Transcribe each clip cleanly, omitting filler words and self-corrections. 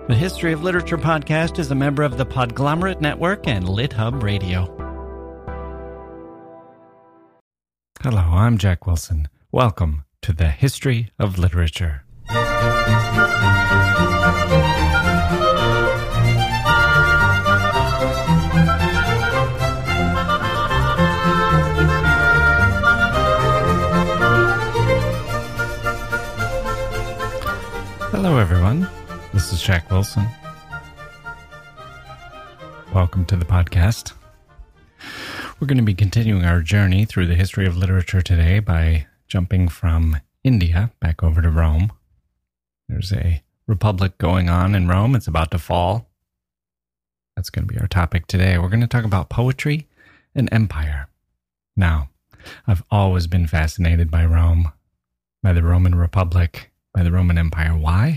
The History of Literature podcast is a member of the Podglomerate Network and LitHub Radio. Hello, I'm Jack Wilson. Welcome to the History of Literature. Hello, everyone. This is Jack Wilson. Welcome to the podcast. We're going to be continuing our journey through the history of literature today by jumping from India back over to Rome. There's a republic going on in Rome. It's about to fall. That's going to be our topic today. We're going to talk about poetry and empire. Now, I've always been fascinated by Rome, by the Roman Republic, by the Roman Empire. Why?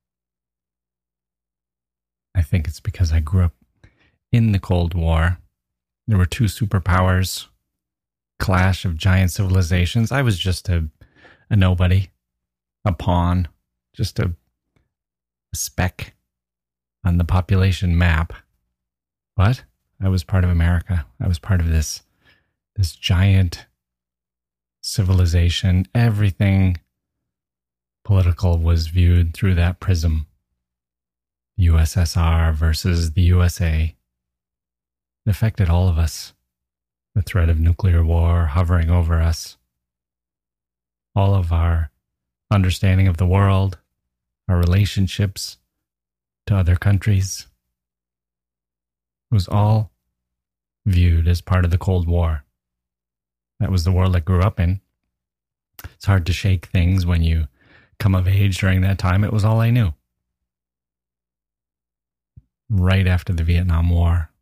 I think it's because I grew up in the Cold War. There were two superpowers, clash of giant civilizations. I was just a nobody, a pawn, just a speck on the population map. But I was part of America. I was part of this giant civilization. Everything political was viewed through that prism. USSR versus the USA. It affected all of us. The threat of nuclear war hovering over us. All of our understanding of the world, our relationships to other countries, was all viewed as part of the Cold War. That was the world I grew up in. It's hard to shake things when you come of age during that time. It was all I knew. Right after the Vietnam War,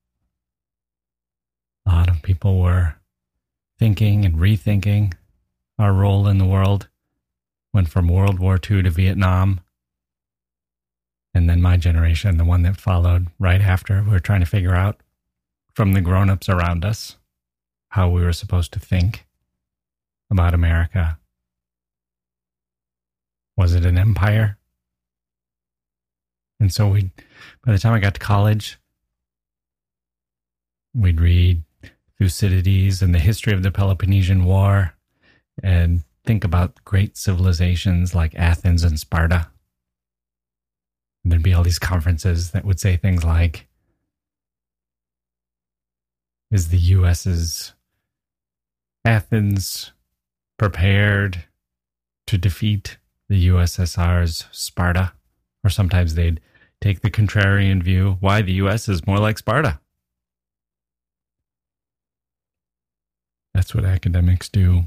a lot of people were thinking and rethinking our role in the world. Went from World War II to Vietnam. And then my generation, the one that followed right after, we were trying to figure out from the grown-ups around us how we were supposed to think about America. Was it an empire? And so by the time I got to college, we'd read Thucydides and the history of the Peloponnesian War and think about great civilizations like Athens and Sparta. And there'd be all these conferences that would say things like, is the US's Athens prepared to defeat the USSR's Sparta? Or sometimes they'd take the contrarian view, why the US is more like Sparta. That's what academics do.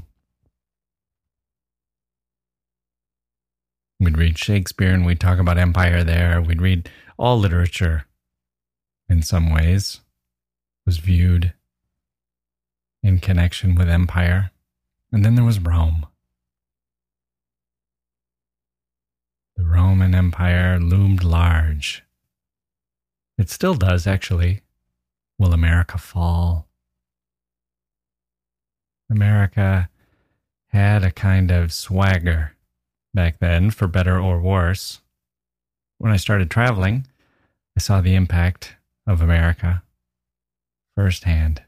We'd read Shakespeare and we'd talk about empire there. We'd read all literature in some ways was viewed in connection with empire. And then there was Rome. The Roman Empire loomed large. It still does, actually. Will America fall? America had a kind of swagger back then, for better or worse. When I started traveling, I saw the impact of America firsthand.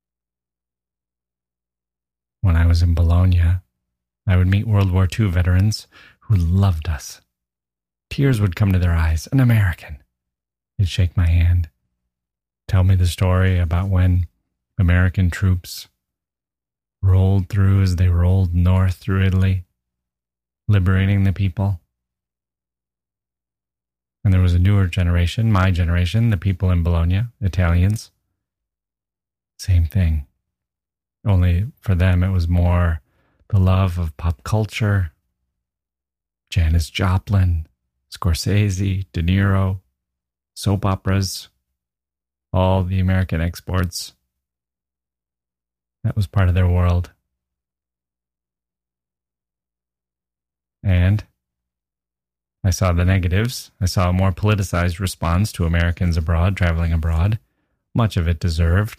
When I was in Bologna, I would meet World War II veterans who loved us. Tears would come to their eyes. An American. They'd shake my hand. Tell me the story about when American troops rolled through as they rolled north through Italy, liberating the people. And there was a newer generation, my generation, the people in Bologna, Italians. Same thing. Only for them it was more the love of pop culture, Janis Joplin, Scorsese, De Niro, soap operas, all the American exports. That was part of their world. And I saw the negatives. I saw a more politicized response to Americans abroad, traveling abroad. Much of it deserved.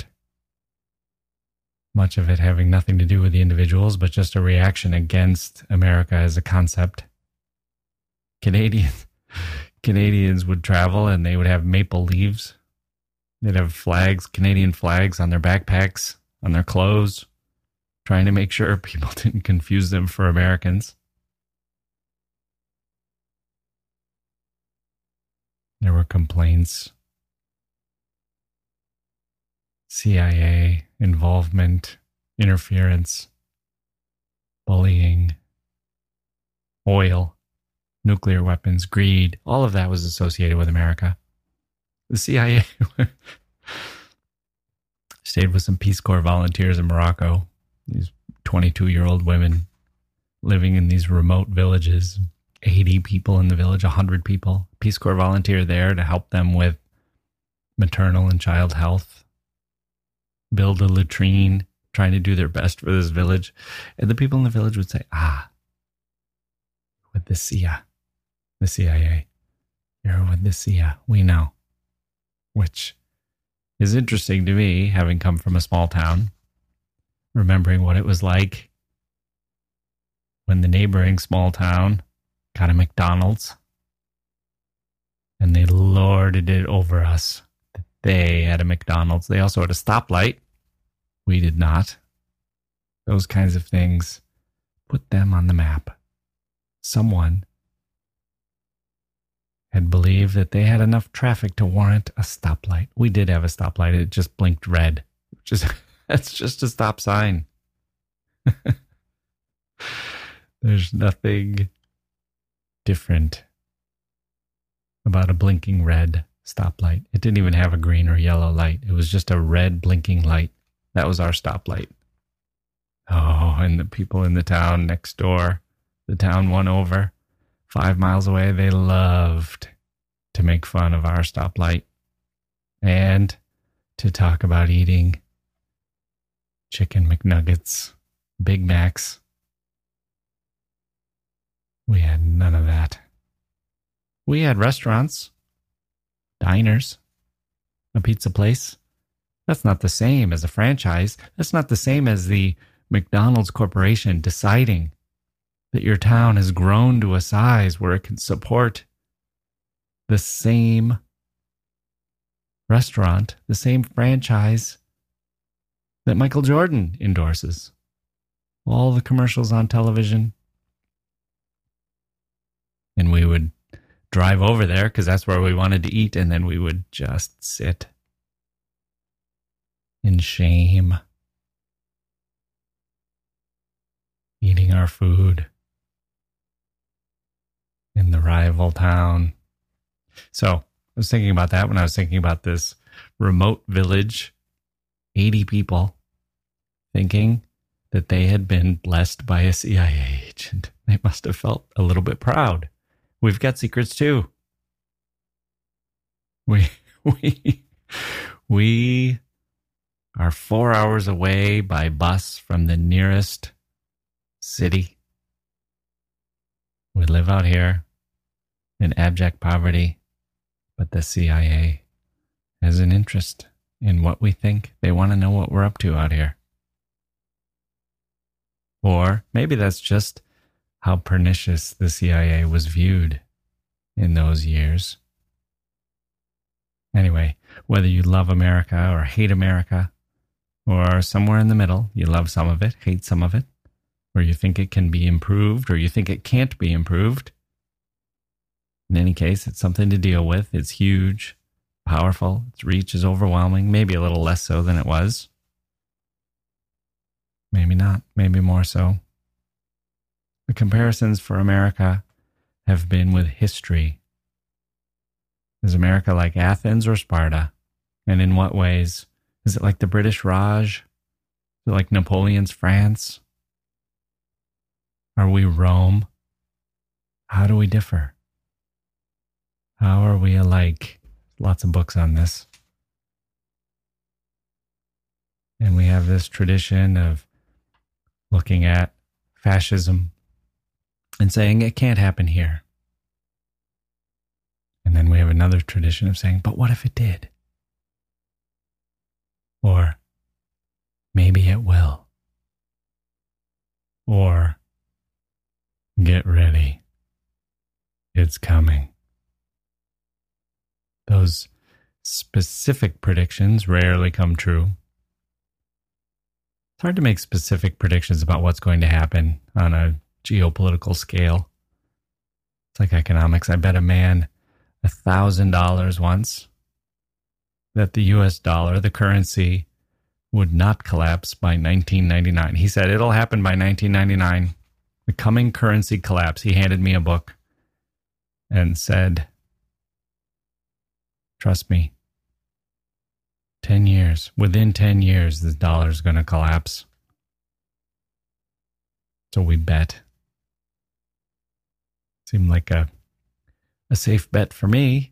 Much of it having nothing to do with the individuals, but just a reaction against America as a concept. Canadians Canadians would travel and they would have maple leaves. They'd have flags, Canadian flags on their backpacks, on their clothes, trying to make sure people didn't confuse them for Americans. There were complaints. CIA involvement, interference, bullying, oil, nuclear weapons, greed. All of that was associated with America. The CIA stayed with some Peace Corps volunteers in Morocco. These 22-year-old women living in these remote villages. 80 people in the village, 100 people. Peace Corps volunteer there to help them with maternal and child health. Build a latrine, trying to do their best for this village. And the people in the village would say, with the CIA. You're with the CIA. We know. Which is interesting to me, having come from a small town, remembering what it was like when the neighboring small town got a McDonald's and they lorded it over us. They had a McDonald's. They also had a stoplight. We did not. Those kinds of things put them on the map. Someone had believed that they had enough traffic to warrant a stoplight. We did have a stoplight. It just blinked red. That's just a stop sign. There's nothing different about a blinking red stoplight. It didn't even have a green or yellow light. It was just a red blinking light. That was our stoplight. Oh, and the people in the town next door, the town one over, 5 miles away, they loved to make fun of our stoplight and to talk about eating chicken McNuggets, Big Macs. We had none of that. We had restaurants, diners, a pizza place. That's not the same as a franchise. That's not the same as the McDonald's Corporation deciding that your town has grown to a size where it can support the same restaurant, the same franchise that Michael Jordan endorses. All the commercials on television. And we would drive over there because that's where we wanted to eat, and then we would just sit in shame, eating our food in the rival town. So I was thinking about that when I was thinking about this remote village, 80 people, thinking that they had been blessed by a CIA agent. They must have felt a little bit proud. We've got secrets too. We are 4 hours away by bus from the nearest city. We live out here in abject poverty, but the CIA has an interest in what we think. They want to know what we're up to out here. Or maybe that's just how pernicious the CIA was viewed in those years. Anyway, whether you love America or hate America, or somewhere in the middle, you love some of it, hate some of it, or you think it can be improved, or you think it can't be improved. In any case, it's something to deal with. It's huge, powerful. Its reach is overwhelming, maybe a little less so than it was. Maybe not, maybe more so. The comparisons for America have been with history. Is America like Athens or Sparta? And in what ways? Is it like the British Raj? Is it like Napoleon's France? Are we Rome? How do we differ? How are we alike? Lots of books on this. And we have this tradition of looking at fascism and saying it can't happen here. And then we have another tradition of saying, but what if it did? Or maybe it will. Or get ready. It's coming. those specific predictions rarely come true. It's hard to make specific predictions about what's going to happen on a geopolitical scale. It's like economics. I bet a man $1,000 once that the US dollar, the currency, would not collapse by 1999. He said it'll happen by 1999. The coming currency collapse. He handed me a book and said, trust me, 10 years, within 10 years, the dollar's going to collapse. So we bet. Seemed like a safe bet for me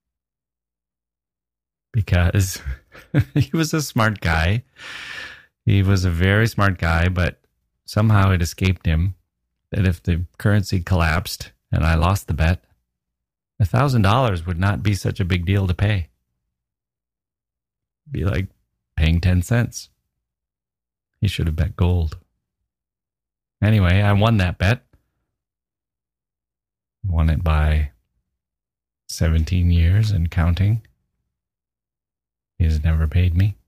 because he was a smart guy. He was a very smart guy, but somehow it escaped him that if the currency collapsed and I lost the bet, $1,000 would not be such a big deal to pay. It'd be like paying 10 cents. He should have bet gold. Anyway, I won that bet. Won it by 17 years and counting. He has never paid me.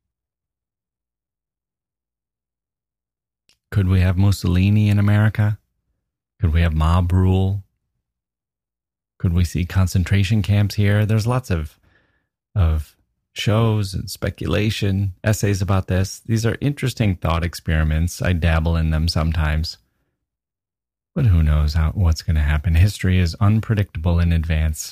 Could we have Mussolini in America? Could we have mob rule? Could we see concentration camps here? There's lots of shows and speculation, essays about this. These are interesting thought experiments. I dabble in them sometimes. But who knows what's going to happen? History is unpredictable in advance.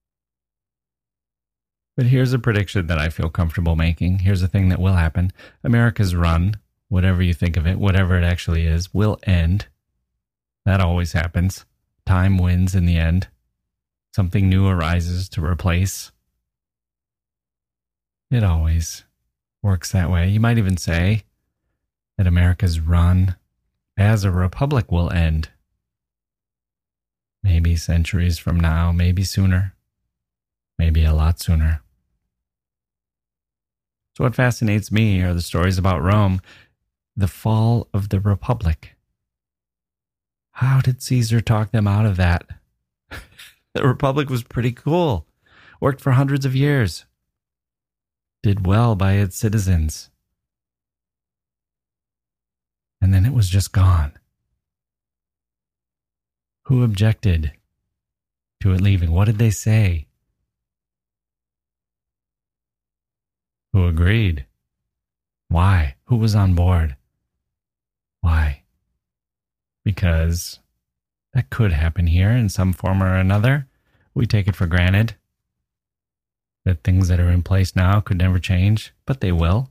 But here's a prediction that I feel comfortable making. Here's a thing that will happen. America's run, whatever you think of it, whatever it actually is, will end. That always happens. Time wins in the end. Something new arises to replace. It always works that way. You might even say that America's run as a republic will end. Maybe centuries from now, maybe sooner, maybe a lot sooner. So what fascinates me are the stories about Rome, the fall of the republic. How did Caesar talk them out of that? The republic was pretty cool, worked for hundreds of years, did well by its citizens. And then it was just gone. Who objected to it leaving? What did they say? Who agreed? Why? Who was on board? Why? Because that could happen here in some form or another. We take it for granted that things that are in place now could never change, but they will.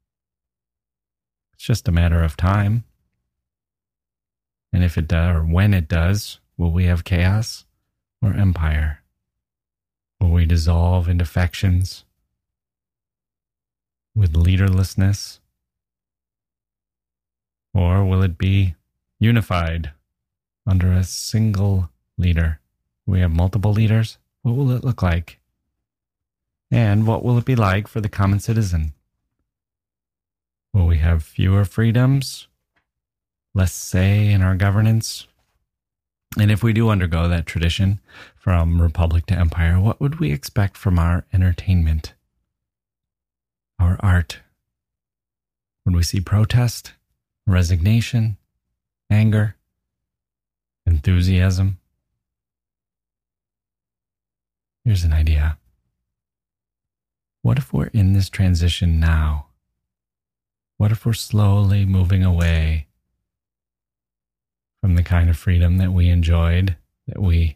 It's just a matter of time. And if it does, or when it does, will we have chaos or empire? Will we dissolve into factions with leaderlessness? Or will it be unified under a single leader? Will we have multiple leaders? What will it look like? And what will it be like for the common citizen? Will we have fewer freedoms? Less say in our governance? And if we do undergo that tradition from republic to empire, what would we expect from our entertainment, our art? Would we see protest, resignation, anger, enthusiasm? Here's an idea. What if we're in this transition now? What if we're slowly moving away from the kind of freedom that we enjoyed, that we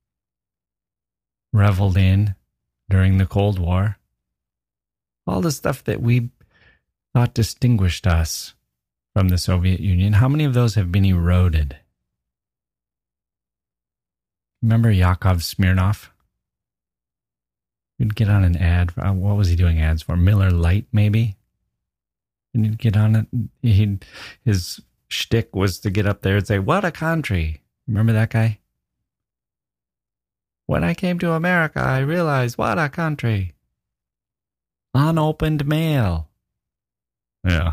reveled in during the Cold War? All the stuff that we thought distinguished us from the Soviet Union, how many of those have been eroded? Remember Yakov Smirnoff? You'd get on an ad. What was he doing ads for? Miller Lite, maybe? And you'd get on it. His shtick was to get up there and say, "What a country." Remember that guy? "When I came to America, I realized what a country. Unopened mail." Yeah.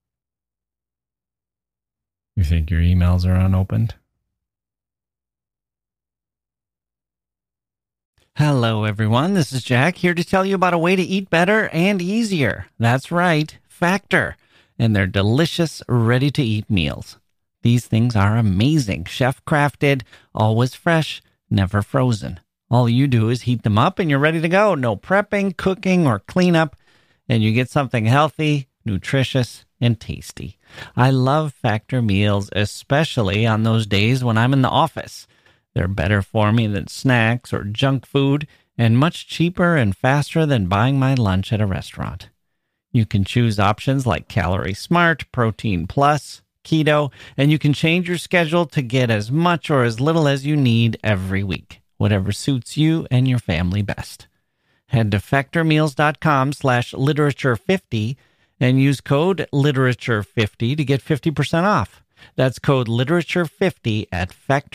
You think your emails are unopened? Hello, everyone. This is Jack here to tell you about a way to eat better and easier. That's right, Factor, and their delicious, ready-to-eat meals. These things are amazing, chef-crafted, always fresh, never frozen. All you do is heat them up and you're ready to go. No prepping, cooking, or cleanup, and you get something healthy, nutritious, and tasty. I love Factor meals, especially on those days when I'm in the office. They're better for me than snacks or junk food, and much cheaper and faster than buying my lunch at a restaurant. You can choose options like Calorie Smart, Protein Plus, Keto, and you can change your schedule to get as much or as little as you need every week, whatever suits you and your family best. Head to factormeals.com/literature50 and use code literature50 to get 50% off. That's code literature50 at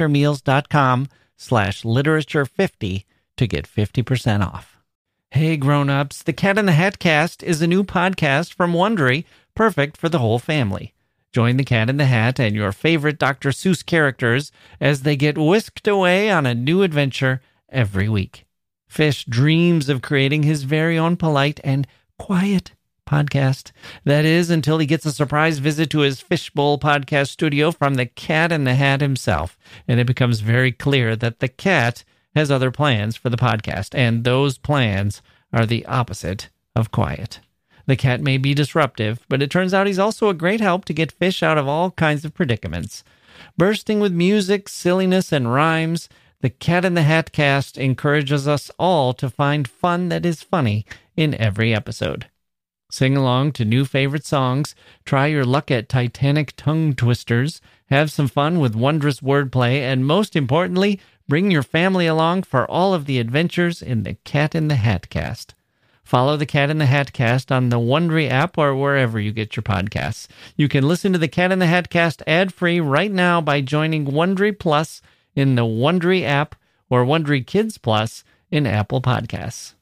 factormeals.com/literature50 to get 50% off. Hey grown-ups, the Cat in the Hat Cast is a new podcast from Wondery, perfect for the whole family. Join the Cat in the Hat and your favorite Dr. Seuss characters as they get whisked away on a new adventure every week. Fish dreams of creating his very own polite and quiet podcast. That is, until he gets a surprise visit to his Fishbowl podcast studio from the Cat in the Hat himself, and it becomes very clear that the cat has other plans for the podcast, and those plans are the opposite of quiet. The cat may be disruptive, but it turns out he's also a great help to get Fish out of all kinds of predicaments. Bursting with music, silliness, and rhymes, the Cat in the Hat Cast encourages us all to find fun that is funny in every episode. Sing along to new favorite songs, try your luck at Titanic tongue twisters, have some fun with wondrous wordplay, and most importantly, bring your family along for all of the adventures in the Cat in the Hat Cast. Follow the Cat in the Hat Cast on the Wondery app or wherever you get your podcasts. You can listen to the Cat in the Hat Cast ad-free right now by joining Wondery Plus in the Wondery app or Wondery Kids Plus in Apple Podcasts.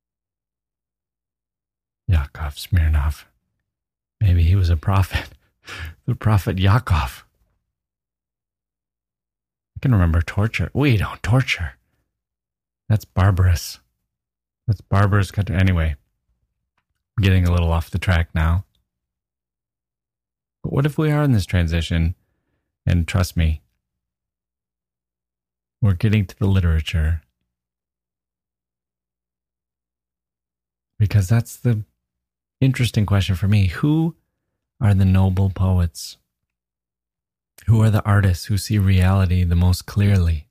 Yakov Smirnov. Maybe he was a prophet. The prophet Yakov. I can remember torture. We don't torture. That's barbarous. That's barbarous country. Anyway, I'm getting a little off the track now. But what if we are in this transition? And trust me, we're getting to the literature. Because that's the interesting question for me. Who are the noble poets? Who are the artists who see reality the most clearly?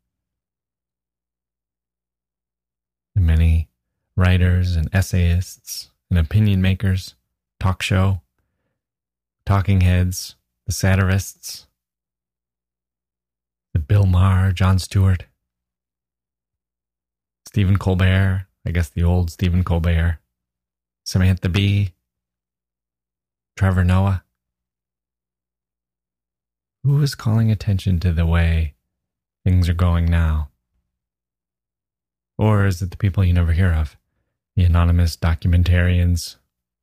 The many writers and essayists and opinion makers, talk show, talking heads, the satirists, the Bill Maher, Jon Stewart, Stephen Colbert, I guess the old Stephen Colbert, Samantha Bee, Trevor Noah. Who is calling attention to the way things are going now? Or is it the people you never hear of? The anonymous documentarians?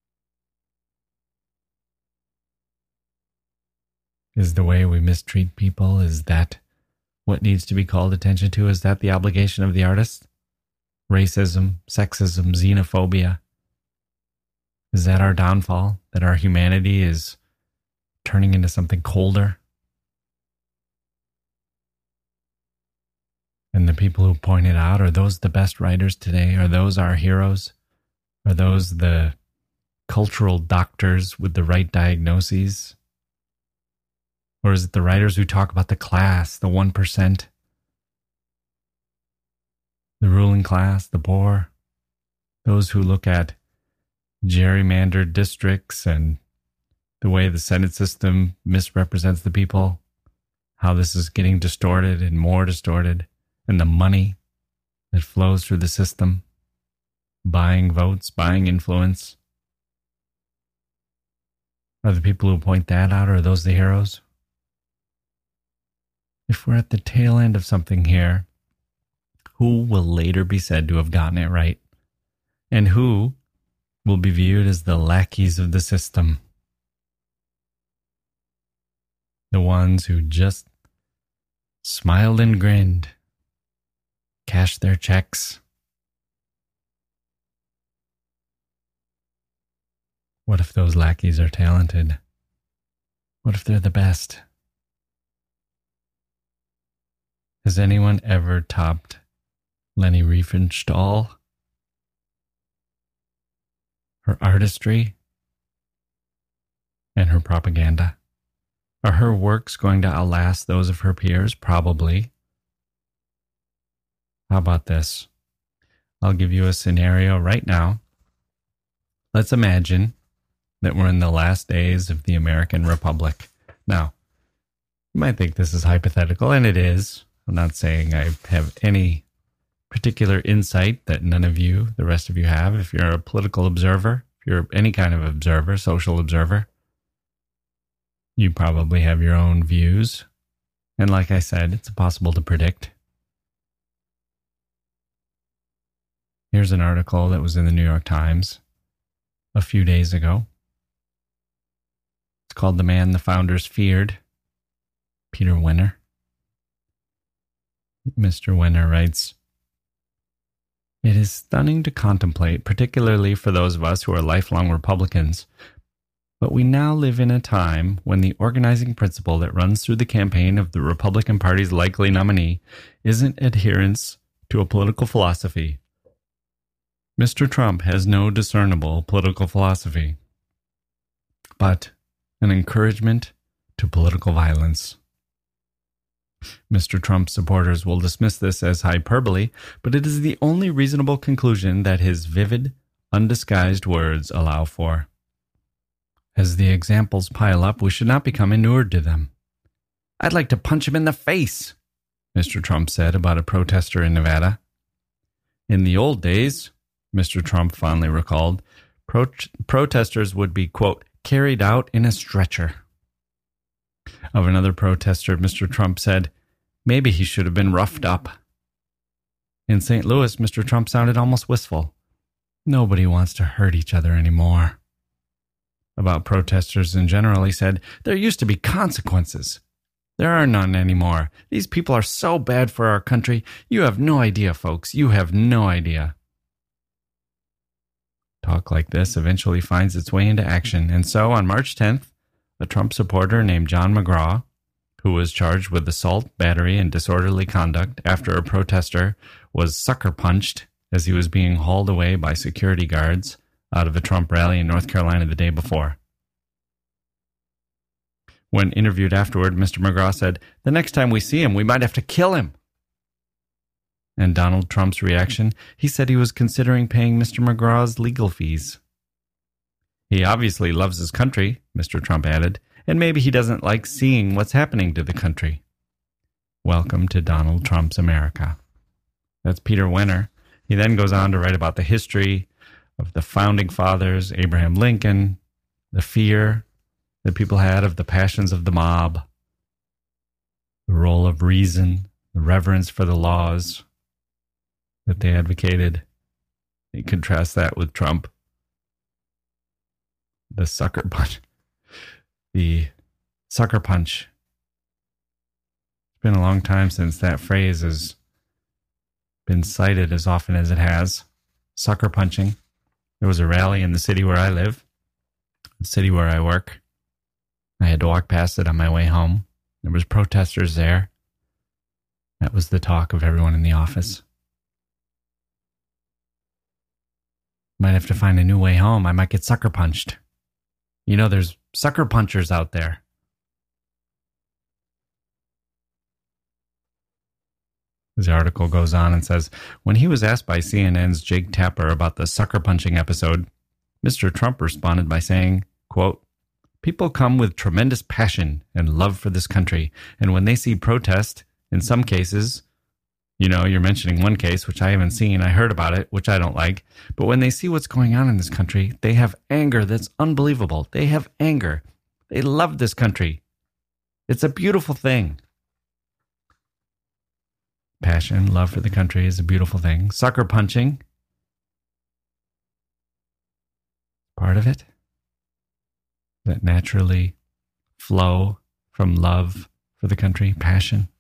Is the way we mistreat people, is that what needs to be called attention to? Is that the obligation of the artist? Racism, sexism, xenophobia. Is that our downfall? That our humanity is turning into something colder? And the people who point it out, are those the best writers today? Are those our heroes? Are those the cultural doctors with the right diagnoses? Or is it the writers who talk about the class, the 1%? The ruling class, the poor? Those who look at gerrymandered districts and the way the Senate system misrepresents the people, how this is getting distorted and more distorted, and the money that flows through the system, buying votes, buying influence. Are the people who point that out, or are those the heroes? If we're at the tail end of something here, who will later be said to have gotten it right? And who will be viewed as the lackeys of the system? The ones who just smiled and grinned, cashed their checks, What if those lackeys are talented? What if they're the best? Has anyone ever topped Leni Riefenstahl? Her artistry and her propaganda? Are her works going to outlast those of her peers? Probably. How about this? I'll give you a scenario right now. Let's imagine that we're in the last days of the American Republic. Now, you might think this is hypothetical, and it is. I'm not saying I have any particular insight that none of you, the rest of you, have. If you're a political observer, if you're any kind of observer, social observer, you probably have your own views. And like I said, it's impossible to predict. Here's an article that was in the New York Times a few days ago. It's called "The Man the Founders Feared," Peter Wenner. Mr. Wenner writes, "It is stunning to contemplate, particularly for those of us who are lifelong Republicans, but we now live in a time when the organizing principle that runs through the campaign of the Republican Party's likely nominee isn't adherence to a political philosophy. Mr. Trump has no discernible political philosophy, but an encouragement to political violence. Mr. Trump's supporters will dismiss this as hyperbole, but it is the only reasonable conclusion that his vivid, undisguised words allow for. As the examples pile up, we should not become inured to them. I'd like to punch him in the face," Mr. Trump said about a protester in Nevada. In the old days, Mr. Trump fondly recalled, protesters would be, quote, carried out in a stretcher. Of another protester, Mr. Trump said, maybe he should have been roughed up. In St. Louis, Mr. Trump sounded almost wistful. Nobody wants to hurt each other anymore. About protesters in general, he said, there used to be consequences. There are none anymore. These people are so bad for our country. You have no idea, folks. You have no idea. Talk like this eventually finds its way into action. And so on March 10th, a Trump supporter named John McGraw, who was charged with assault, battery, and disorderly conduct after a protester was sucker punched as he was being hauled away by security guards out of a Trump rally in North Carolina the day before. When interviewed afterward, Mr. McGraw said, the next time we see him, we might have to kill him. And Donald Trump's reaction, he said he was considering paying Mr. McGraw's legal fees. He obviously loves his country, Mr. Trump added, and maybe he doesn't like seeing what's happening to the country. Welcome to Donald Trump's America. That's Peter Wenner. He then goes on to write about the history of the founding fathers, Abraham Lincoln, the fear that people had of the passions of the mob, the role of reason, the reverence for the laws that they advocated. You contrast that with Trump. The sucker punch. The sucker punch. It's been a long time since that phrase has been cited as often as it has. Sucker punching. There was a rally in the city where I live, the city where I work. I had to walk past it on my way home. There was protesters there. That was the talk of everyone in the office. Might have to find a new way home. I might get sucker punched. You know, there's sucker punchers out there. The article goes on and says, when he was asked by CNN's Jake Tapper about the sucker punching episode, Mr. Trump responded by saying, quote, people come with tremendous passion and love for this country, and when they see protest, in some cases, you know, you're mentioning one case, which I haven't seen, I heard about it, which I don't like, but when they see what's going on in this country, they have anger that's unbelievable. They have anger. They love this country. It's a beautiful thing. Passion, love for the country is a beautiful thing. Sucker punching, part of it, that naturally flow from love for the country, passion.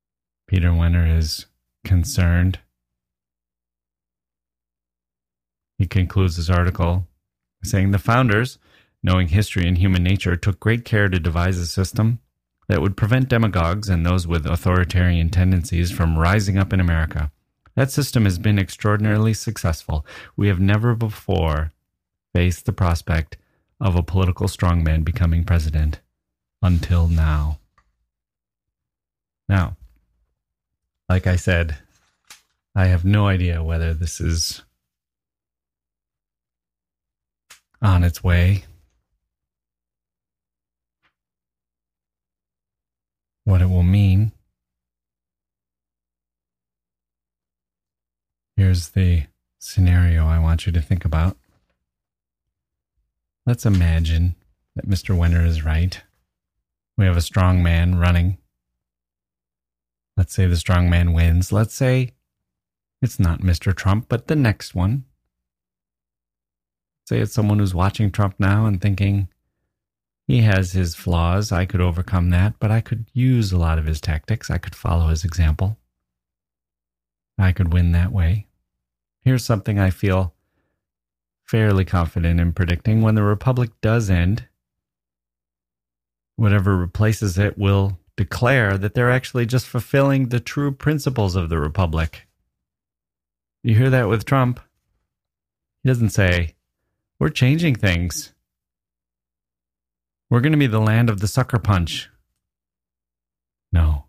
Peter Wenner is concerned He concludes his article saying the founders, knowing history and human nature, took great care to devise a system that would prevent demagogues and those with authoritarian tendencies from rising up in America. That system has been extraordinarily successful. We have never before faced the prospect of a political strongman becoming president until now. Now, like I said, I have no idea whether this is on its way, what it will mean. Here's the scenario I want you to think about. Let's imagine that Mr. Winter is right. We have a strong man running. Let's say the strong man wins. Let's say it's not Mr. Trump, but the next one. Say it's someone who's watching Trump now and thinking, he has his flaws, I could overcome that, but I could use a lot of his tactics. I could follow his example. I could win that way. Here's something I feel fairly confident in predicting. When the republic does end, whatever replaces it will declare that they're actually just fulfilling the true principles of the republic. You hear that with Trump? He doesn't say, we're changing things. We're going to be the land of the sucker punch. No.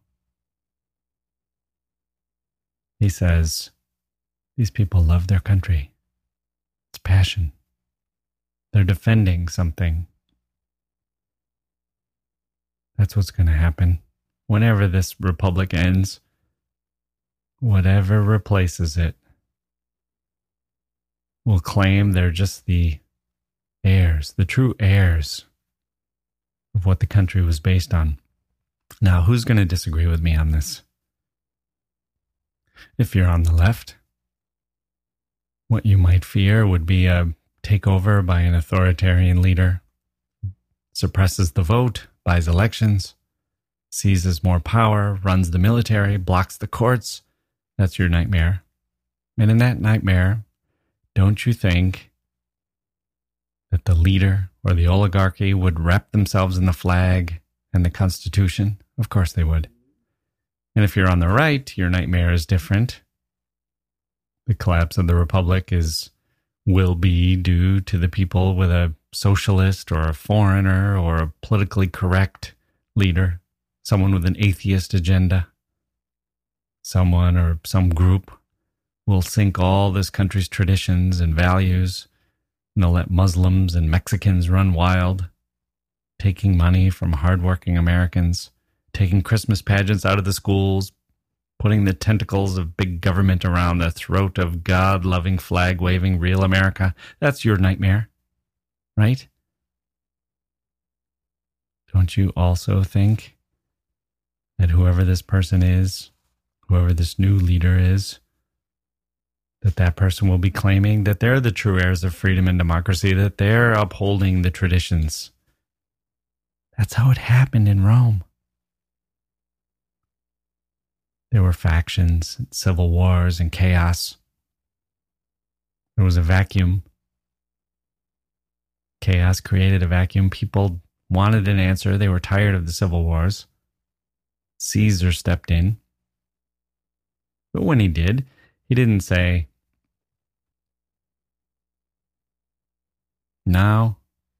He says, these people love their country. It's passion. They're defending something. That's what's going to happen. Whenever this republic ends, whatever replaces it will claim they're just the heirs, the true heirs of what the country was based on. Now, who's going to disagree with me on this? If you're on the left, what you might fear would be a takeover by an authoritarian leader, suppresses the vote, buys elections, seizes more power, runs the military, blocks the courts. That's your nightmare. And in that nightmare, don't you think that the leader or the oligarchy would wrap themselves in the flag and the Constitution? Of course they would. And if you're on the right, your nightmare is different. The collapse of the republic will be due to the people with a socialist or a foreigner or a politically correct leader, someone with an atheist agenda. Someone or some group will sink all this country's traditions and values, and they'll let Muslims and Mexicans run wild, taking money from hardworking Americans, taking Christmas pageants out of the schools, putting the tentacles of big government around the throat of God-loving, flag-waving real America. That's your nightmare, right? Don't you also think that whoever this person is, whoever this new leader is, that person will be claiming that they're the true heirs of freedom and democracy, that they're upholding the traditions? That's how it happened in Rome. There were factions, civil wars, and chaos. There was a vacuum. Chaos created a vacuum. People wanted an answer. They were tired of the civil wars. Caesar stepped in. But when he did, he didn't say, now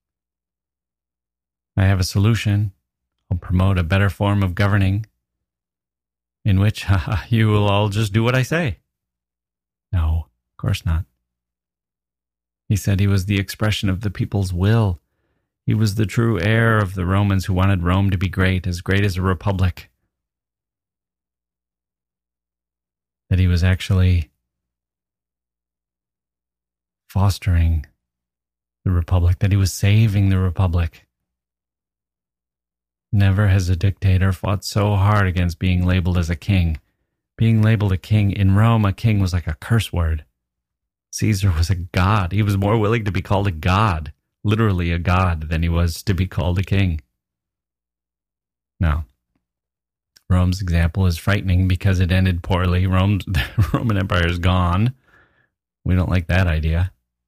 I have a solution. I'll promote a better form of governing in which you will all just do what I say. No, of course not. He said he was the expression of the people's will. He was the true heir of the Romans who wanted Rome to be great as a republic. That he was actually fostering the republic, that he was saving the republic. Never has a dictator fought so hard against being labeled as a king. Being labeled a king in Rome, a king was like a curse word. Caesar was a god. He was more willing to be called a god, literally a god, than he was to be called a king. Now, Rome's example is frightening because it ended poorly. The Roman Empire is gone. We don't like that idea.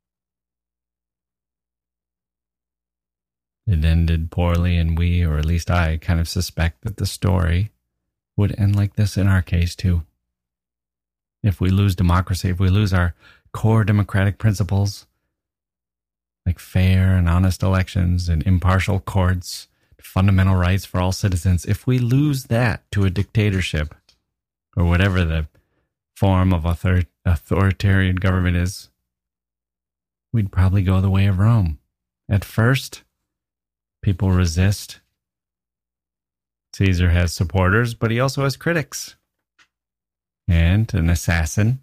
it ended poorly, and we, or at least I, kind of suspect that the story would end like this in our case too. If we lose democracy, if we lose our core democratic principles, like fair and honest elections and impartial courts, fundamental rights for all citizens, if we lose that to a dictatorship or whatever the form of authoritarian government is, we'd probably go the way of Rome. At first, people resist. Caesar has supporters, but he also has critics and an assassin.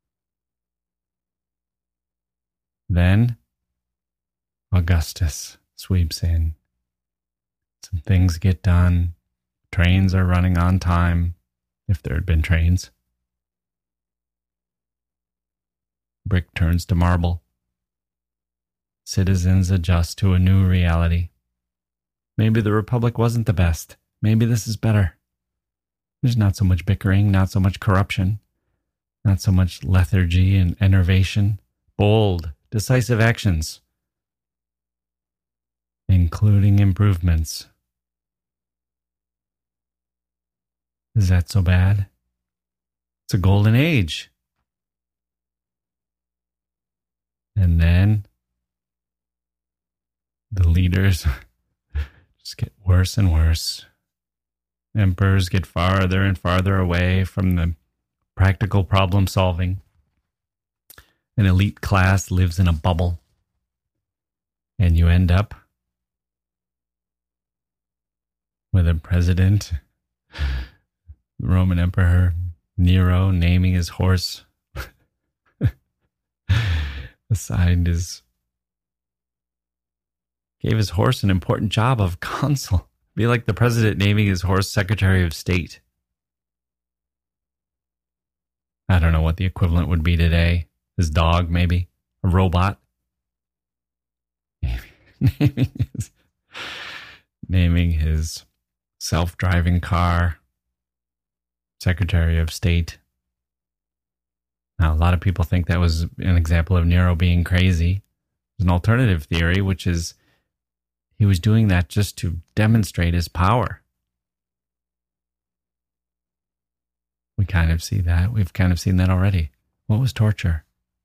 Then Augustus sweeps in. Some things get done. Trains are running on time, if there had been trains. Brick turns to marble. Citizens adjust to a new reality. Maybe the Republic wasn't the best. Maybe this is better. There's not so much bickering, not so much corruption, not so much lethargy and enervation. Bold, decisive actions, including improvements. Is that so bad? It's a golden age. And then the leaders just get worse and worse. Emperors get farther and farther away from the practical problem solving. An elite class lives in a bubble. And you end up with a president, the Roman Emperor Nero, naming his horse, gave his horse an important job of consul. Be like the president naming his horse Secretary of State. I don't know what the equivalent would be today. His dog, maybe. A robot. Naming his self-driving car Secretary of State. Now, a lot of people think that was an example of Nero being crazy. There's an alternative theory, which is he was doing that just to demonstrate his power. We kind of see that. We've kind of seen that already. What was torture?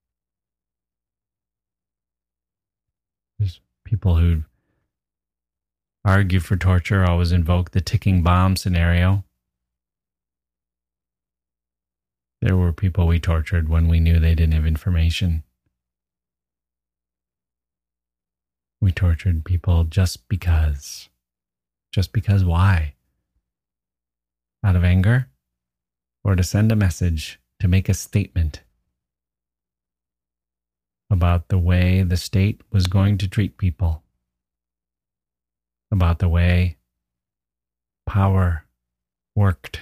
There's people who argue for torture always invoke the ticking bomb scenario. There were people we tortured when we knew they didn't have information. We tortured people just because. Just because why? Out of anger? Or to send a message, to make a statement about the way the state was going to treat people, about the way power worked.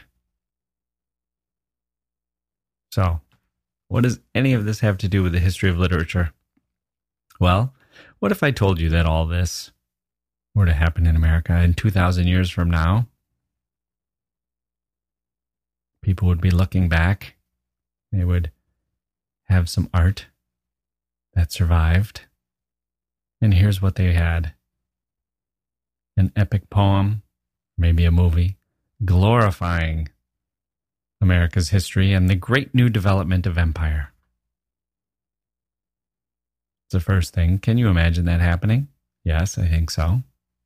So, what does any of this have to do with the history of literature? Well, what if I told you that all this were to happen in America in 2,000 years from now? People would be looking back. They would have some art that survived. And here's what they had. An epic poem, maybe a movie, glorifying America's history and the great new development of empire. It's the first thing. Can you imagine that happening? Yes, I think so.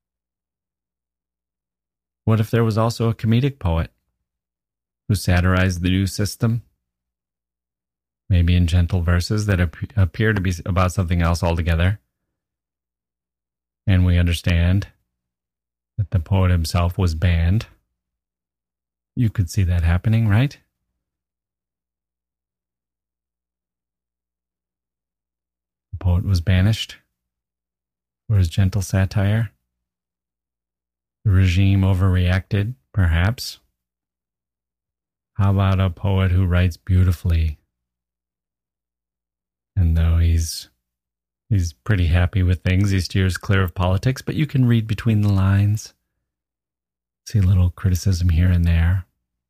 What if there was also a comedic poet who satirized the new system? Maybe in gentle verses that appear to be about something else altogether. And we understand that the poet himself was banned. You could see that happening, right? The poet was banished for his gentle satire. The regime overreacted, perhaps. How about a poet who writes beautifully? And though he's pretty happy with things, he steers clear of politics, but you can read between the lines. See a little criticism here and there.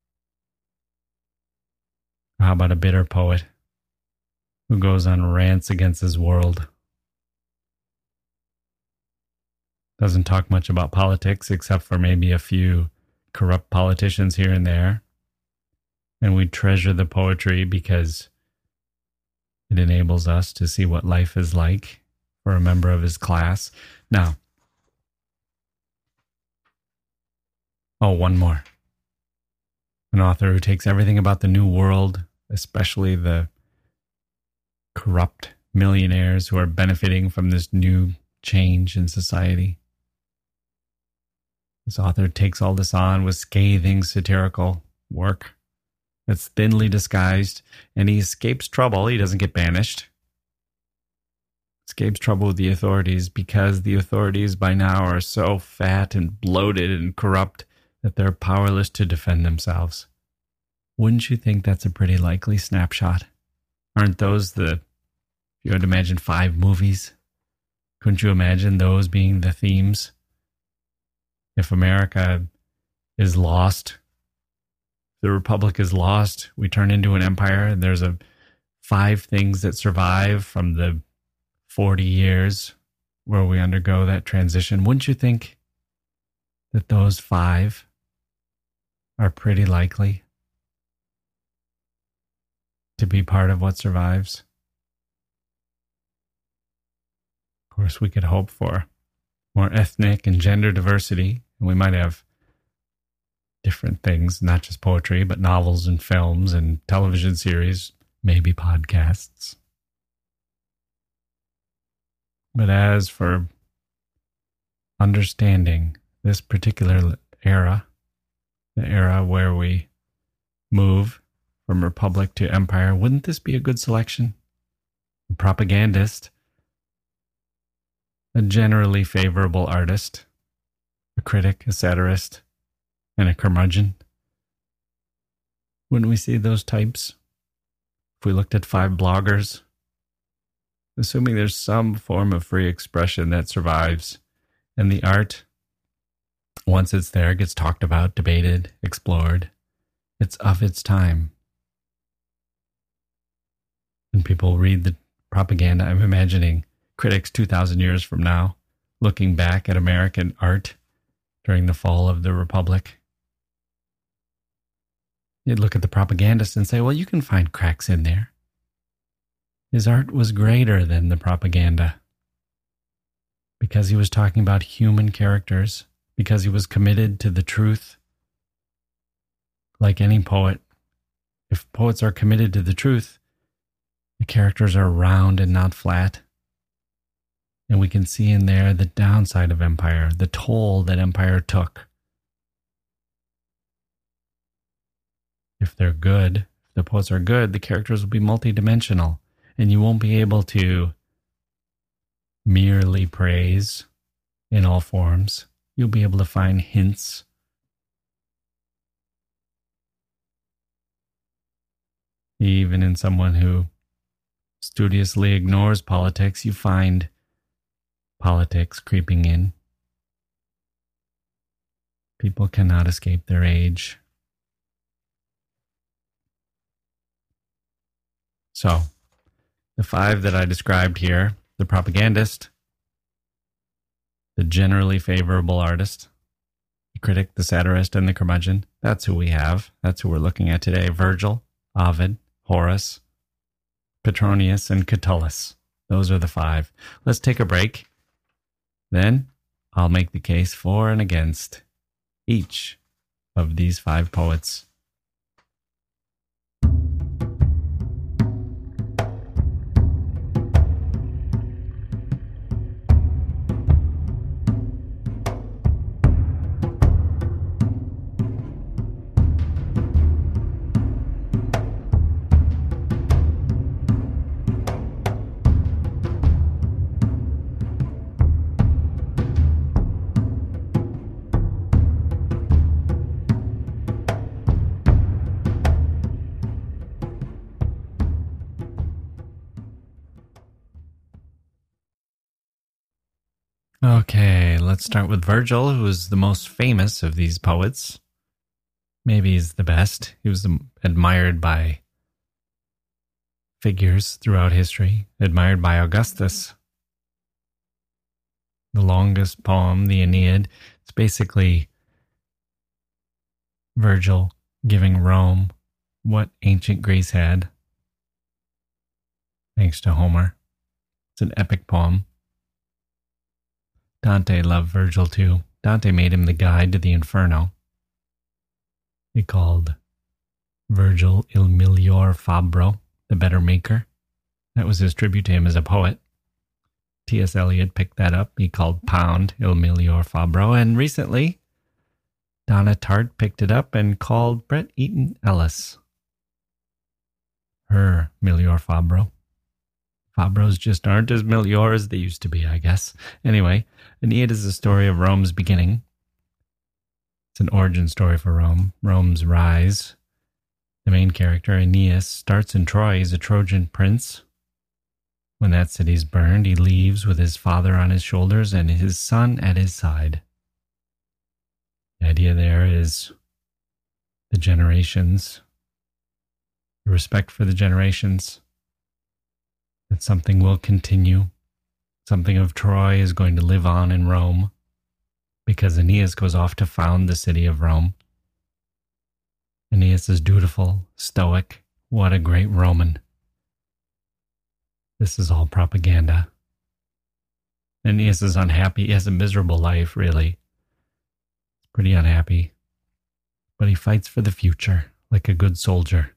How about a bitter poet who goes on rants against his world? Doesn't talk much about politics except for maybe a few corrupt politicians here and there. And we treasure the poetry because it enables us to see what life is like for a member of his class. Now, one more. An author who takes everything about the New World, especially the corrupt millionaires who are benefiting from this new change in society. This author takes all this on with scathing satirical work that's thinly disguised, and he escapes trouble. He doesn't get banished. Escapes trouble with the authorities because the authorities by now are so fat and bloated and corrupt that they're powerless to defend themselves. Wouldn't you think that's a pretty likely snapshot? Aren't those if you had to imagine 5 movies, couldn't you imagine those being the themes? If America is lost, the Republic is lost, we turn into an empire, and there's 5 things that survive from the 40 years where we undergo that transition. Wouldn't you think that those 5 are pretty likely to be part of what survives? Of course, we could hope for more ethnic and gender diversity, and we might have different things, not just poetry, but novels and films and television series, maybe podcasts. But as for understanding this particular era, the era where we move from republic to empire, wouldn't this be a good selection? A propagandist, a generally favorable artist, a critic, a satirist, and a curmudgeon. Wouldn't we see those types if we looked at 5 bloggers? Assuming there's some form of free expression that survives, and the art, once it's there, gets talked about, debated, explored. It's of its time. And people read the propaganda. I'm imagining critics 2,000 years from now looking back at American art during the fall of the Republic. You'd look at the propagandist and say, well, you can find cracks in there. His art was greater than the propaganda because he was talking about human characters, because he was committed to the truth. Like any poet, if poets are committed to the truth, the characters are round and not flat. And we can see in there the downside of empire, the toll that empire took. If they're good, if the poets are good, the characters will be multidimensional, and you won't be able to merely praise in all forms. You'll be able to find hints. Even in someone who studiously ignores politics, you find politics creeping in. People cannot escape their age. So, the 5 that I described here, the propagandist, the generally favorable artist, the critic, the satirist, and the curmudgeon, that's who we have. That's who we're looking at today. Virgil, Ovid, Horace, Petronius, and Catullus. Those are the 5. Let's take a break. Then I'll make the case for and against each of these 5 poets. Okay, let's start with Virgil, who is the most famous of these poets. Maybe he's the best. He was admired by figures throughout history, admired by Augustus. the longest poem, the Aeneid. It's basically Virgil giving Rome what ancient Greece had, thanks to Homer. It's an epic poem. Dante loved Virgil too. Dante made him the guide to the Inferno. He called Virgil Il Miglior Fabbro, the better maker. That was his tribute to him as a poet. T.S. Eliot picked that up. He called Pound Il Miglior Fabbro. And recently, Donna Tartt picked it up and called Bret Eaton Ellis her Miglior Fabbro. Fabbros just aren't as Miglior as they used to be, I guess. Anyway, Aeneid is the story of Rome's beginning. It's an origin story for Rome, Rome's rise. The main character, Aeneas, starts in Troy. He's a Trojan prince. When that city's burned, he leaves with his father on his shoulders and his son at his side. The idea there is the generations, the respect for the generations, that something will continue. Something of Troy is going to live on in Rome because Aeneas goes off to found the city of Rome. Aeneas is dutiful, stoic. What a great Roman. This is all propaganda. Aeneas is unhappy. He has a miserable life, really. He's pretty unhappy. But he fights for the future like a good soldier.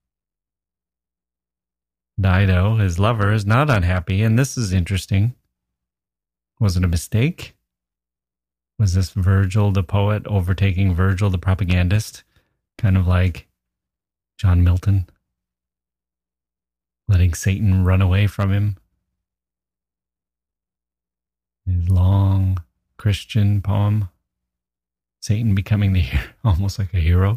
Dido, his lover, is not unhappy, and this is interesting. Was it a mistake? Was this Virgil the poet overtaking Virgil the propagandist? Kind of like John Milton, letting Satan run away from him. His long Christian poem, Satan becoming almost like a hero.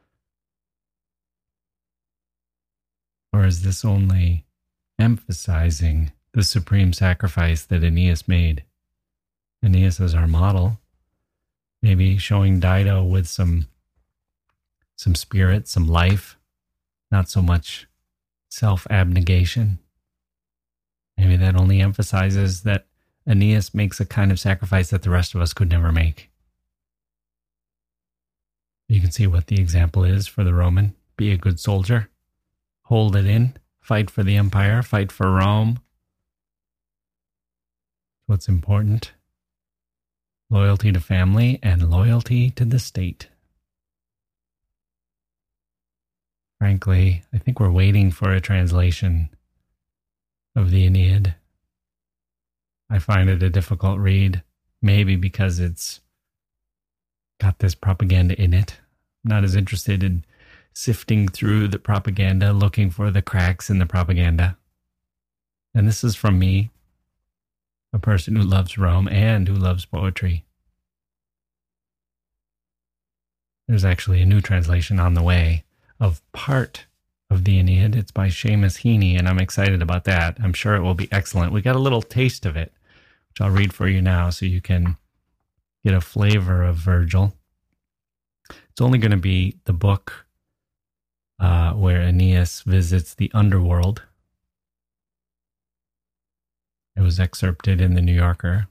Or is this only emphasizing the supreme sacrifice that Aeneas made? Aeneas as our model, maybe showing Dido with some spirit, some life, not so much self-abnegation. Maybe that only emphasizes that Aeneas makes a kind of sacrifice that the rest of us could never make. You can see what the example is for the Roman. Be a good soldier. Hold it in. Fight for the empire. Fight for Rome. What's important? Loyalty to family and loyalty to the state. Frankly, I think we're waiting for a translation of the Aeneid. I find it a difficult read, maybe because it's got this propaganda in it. I'm not as interested in sifting through the propaganda, looking for the cracks in the propaganda. And this is from me, a person who loves Rome and who loves poetry. There's actually a new translation on the way of part of the Aeneid. It's by Seamus Heaney, and I'm excited about that. I'm sure it will be excellent. We got a little taste of it, which I'll read for you now so you can get a flavor of Virgil. It's only going to be the book where Aeneas visits the underworld. It was excerpted in the New Yorker.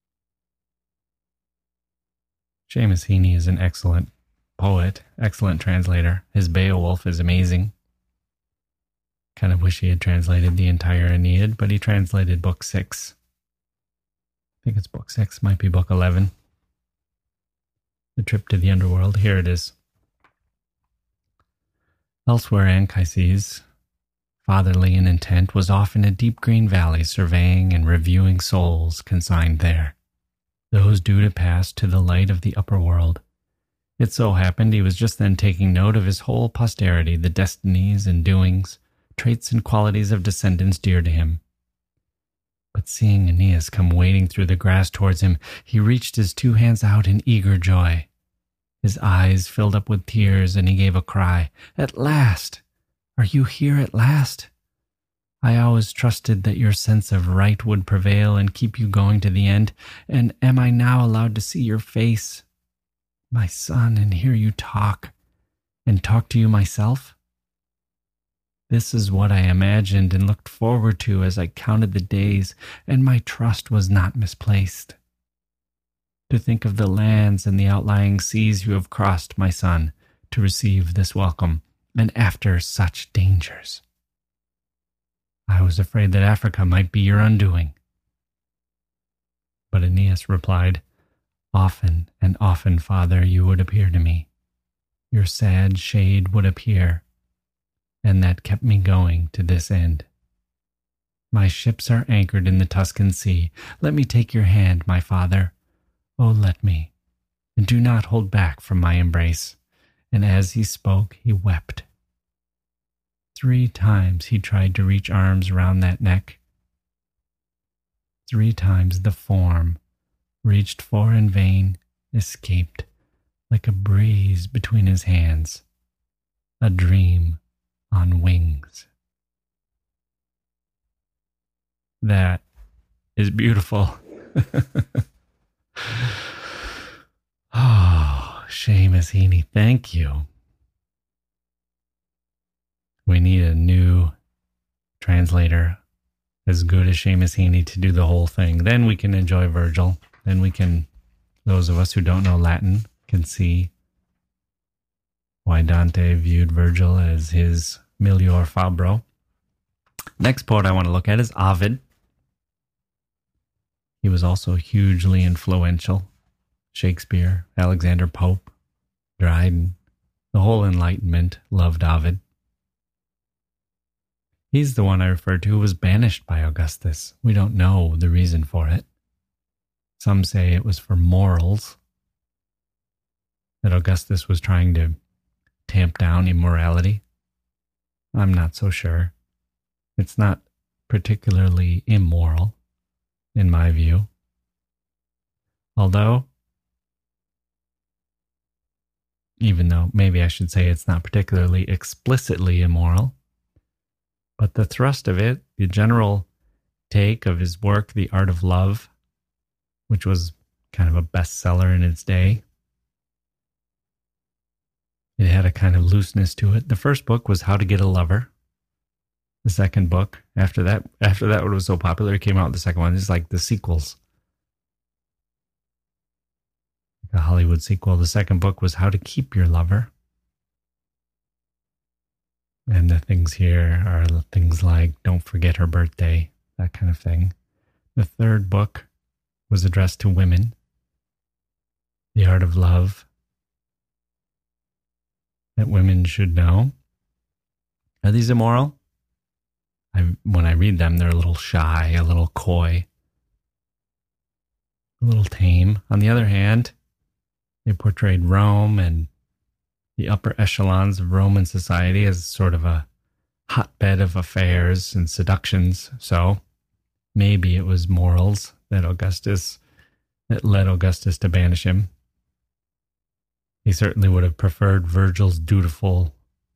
Seamus Heaney is an excellent poet, excellent translator. His Beowulf is amazing. Kind of wish he had translated the entire Aeneid, but he translated book 6. I think it's book 6, might be book 11. The Trip to the Underworld. Here it is. Elsewhere, Anchises, fatherly and intent, was off in a deep green valley, surveying and reviewing souls consigned there, those due to pass to the light of the upper world. It so happened he was just then taking note of his whole posterity, the destinies and doings, traits and qualities of descendants dear to him. But seeing Aeneas come wading through the grass towards him, he reached his 2 hands out in eager joy. His eyes filled up with tears, and he gave a cry. "At last! Are you here at last? I always trusted that your sense of right would prevail and keep you going to the end, and am I now allowed to see your face, my son, and hear you talk, and talk to you myself? This is what I imagined and looked forward to as I counted the days, and my trust was not misplaced. to think of the lands and the outlying seas you have crossed, my son, to receive this welcome, and after such dangers. I was afraid that Africa might be your undoing. But Aeneas replied, Often and often, father, you would appear to me. Your sad shade would appear, and that kept me going to this end. My ships are anchored in the Tuscan sea. Let me take your hand, my father. Oh, let me, and do not hold back from my embrace. And as he spoke, he wept. 3 times he tried to reach arms around that neck. 3 times the form, reached for in vain, escaped like a breeze between his hands, a dream on wings. That is beautiful. Oh, Seamus Heaney, thank you. We need a new translator as good as Seamus Heaney to do the whole thing. Then we can enjoy Virgil. Then we can, those of us who don't know Latin, can see why Dante viewed Virgil as his miglior fabbro. Next poet I want to look at is Ovid. He was also hugely influential. Shakespeare, Alexander Pope, Dryden, the whole Enlightenment loved Ovid. He's the one I referred to who was banished by Augustus. We don't know the reason for it. Some say it was for morals, that Augustus was trying to tamp down immorality. I'm not so sure. It's not particularly immoral, in my view. Although, even though maybe I should say it's not particularly explicitly immoral, but the thrust of it, the general take of his work, The Art of Love, which was kind of a bestseller in its day, it had a kind of looseness to it. The first book was How to Get a Lover. The second book, after that it was so popular, it came out the second one. It's like the sequels. Like a Hollywood sequel. The second book was How to Keep Your Lover. And the things here are things like Don't Forget Her Birthday, that kind of thing. The third book was addressed to women. The Art of Love, that women should know. Are these immoral? When I read them, they're a little shy, a little coy, a little tame. On the other hand, they portrayed Rome and the upper echelons of Roman society as sort of a hotbed of affairs and seductions. So maybe it was morals that led Augustus to banish him. He certainly would have preferred Virgil's dutiful,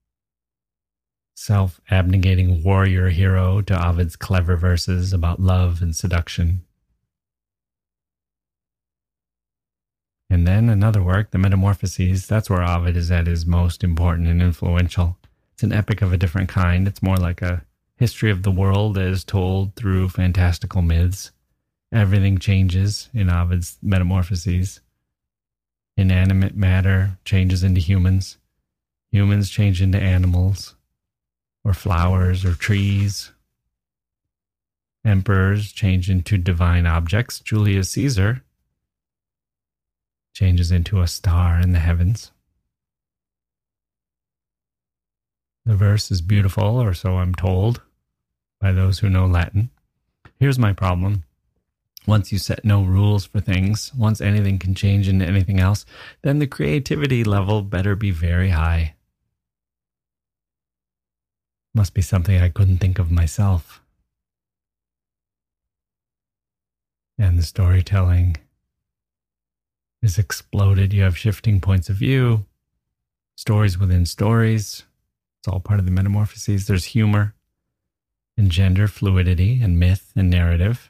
self-abnegating warrior hero to Ovid's clever verses about love and seduction. And then another work, The Metamorphoses, that's where Ovid is at his most important and influential. It's an epic of a different kind. It's more like a history of the world as told through fantastical myths. Everything changes in Ovid's Metamorphoses. Inanimate matter changes into humans. Humans change into animals, or flowers, or trees. Emperors change into divine objects. Julius Caesar changes into a star in the heavens. The verse is beautiful, or so I'm told, by those who know Latin. Here's my problem. Once you set no rules for things, once anything can change into anything else, then the creativity level better be very high. Must be something I couldn't think of myself. And the storytelling is exploded. You have shifting points of view, stories within stories. It's all part of the Metamorphoses. There's humor and gender fluidity and myth and narrative.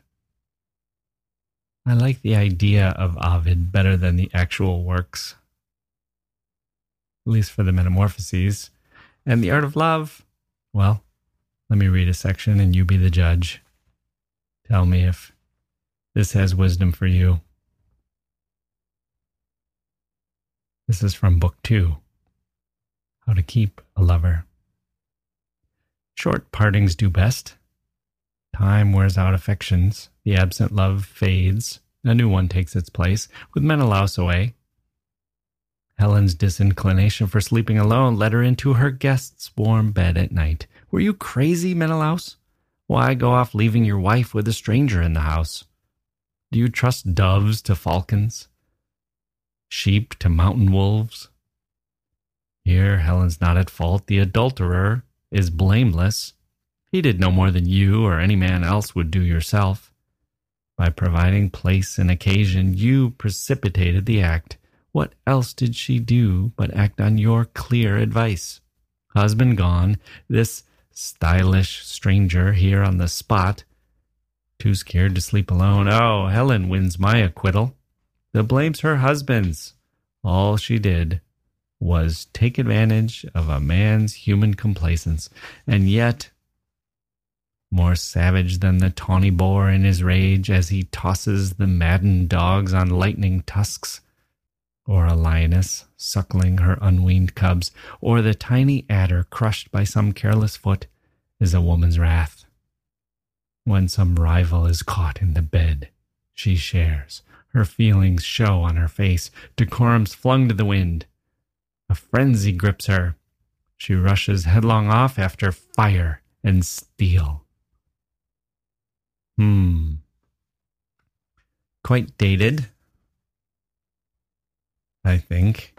I like the idea of Ovid better than the actual works, at least for the Metamorphoses. And The Art of Love, well, let me read a section and you be the judge. Tell me if this has wisdom for you. This is from Book 2, How to Keep a Lover. Short partings do best. Time wears out affections. The absent love fades. A new one takes its place, with Menelaus away. Helen's disinclination for sleeping alone led her into her guest's warm bed at night. Were you crazy, Menelaus? Why go off leaving your wife with a stranger in the house? Do you trust doves to falcons? Sheep to mountain wolves? Here, Helen's not at fault. The adulterer is blameless. He did no more than you or any man else would do yourself. By providing place and occasion, you precipitated the act. What else did she do but act on your clear advice? Husband gone, this stylish stranger here on the spot, too scared to sleep alone. Oh, Helen wins my acquittal. The blame's her husband's. All she did was take advantage of a man's human complacence, and yet, more savage than the tawny boar in his rage as he tosses the maddened dogs on lightning tusks, or a lioness suckling her unweaned cubs, or the tiny adder crushed by some careless foot, is a woman's wrath. When some rival is caught in the bed she shares, her feelings show on her face, decorum's flung to the wind. A frenzy grips her. She rushes headlong off after fire and steel. Quite dated, I think.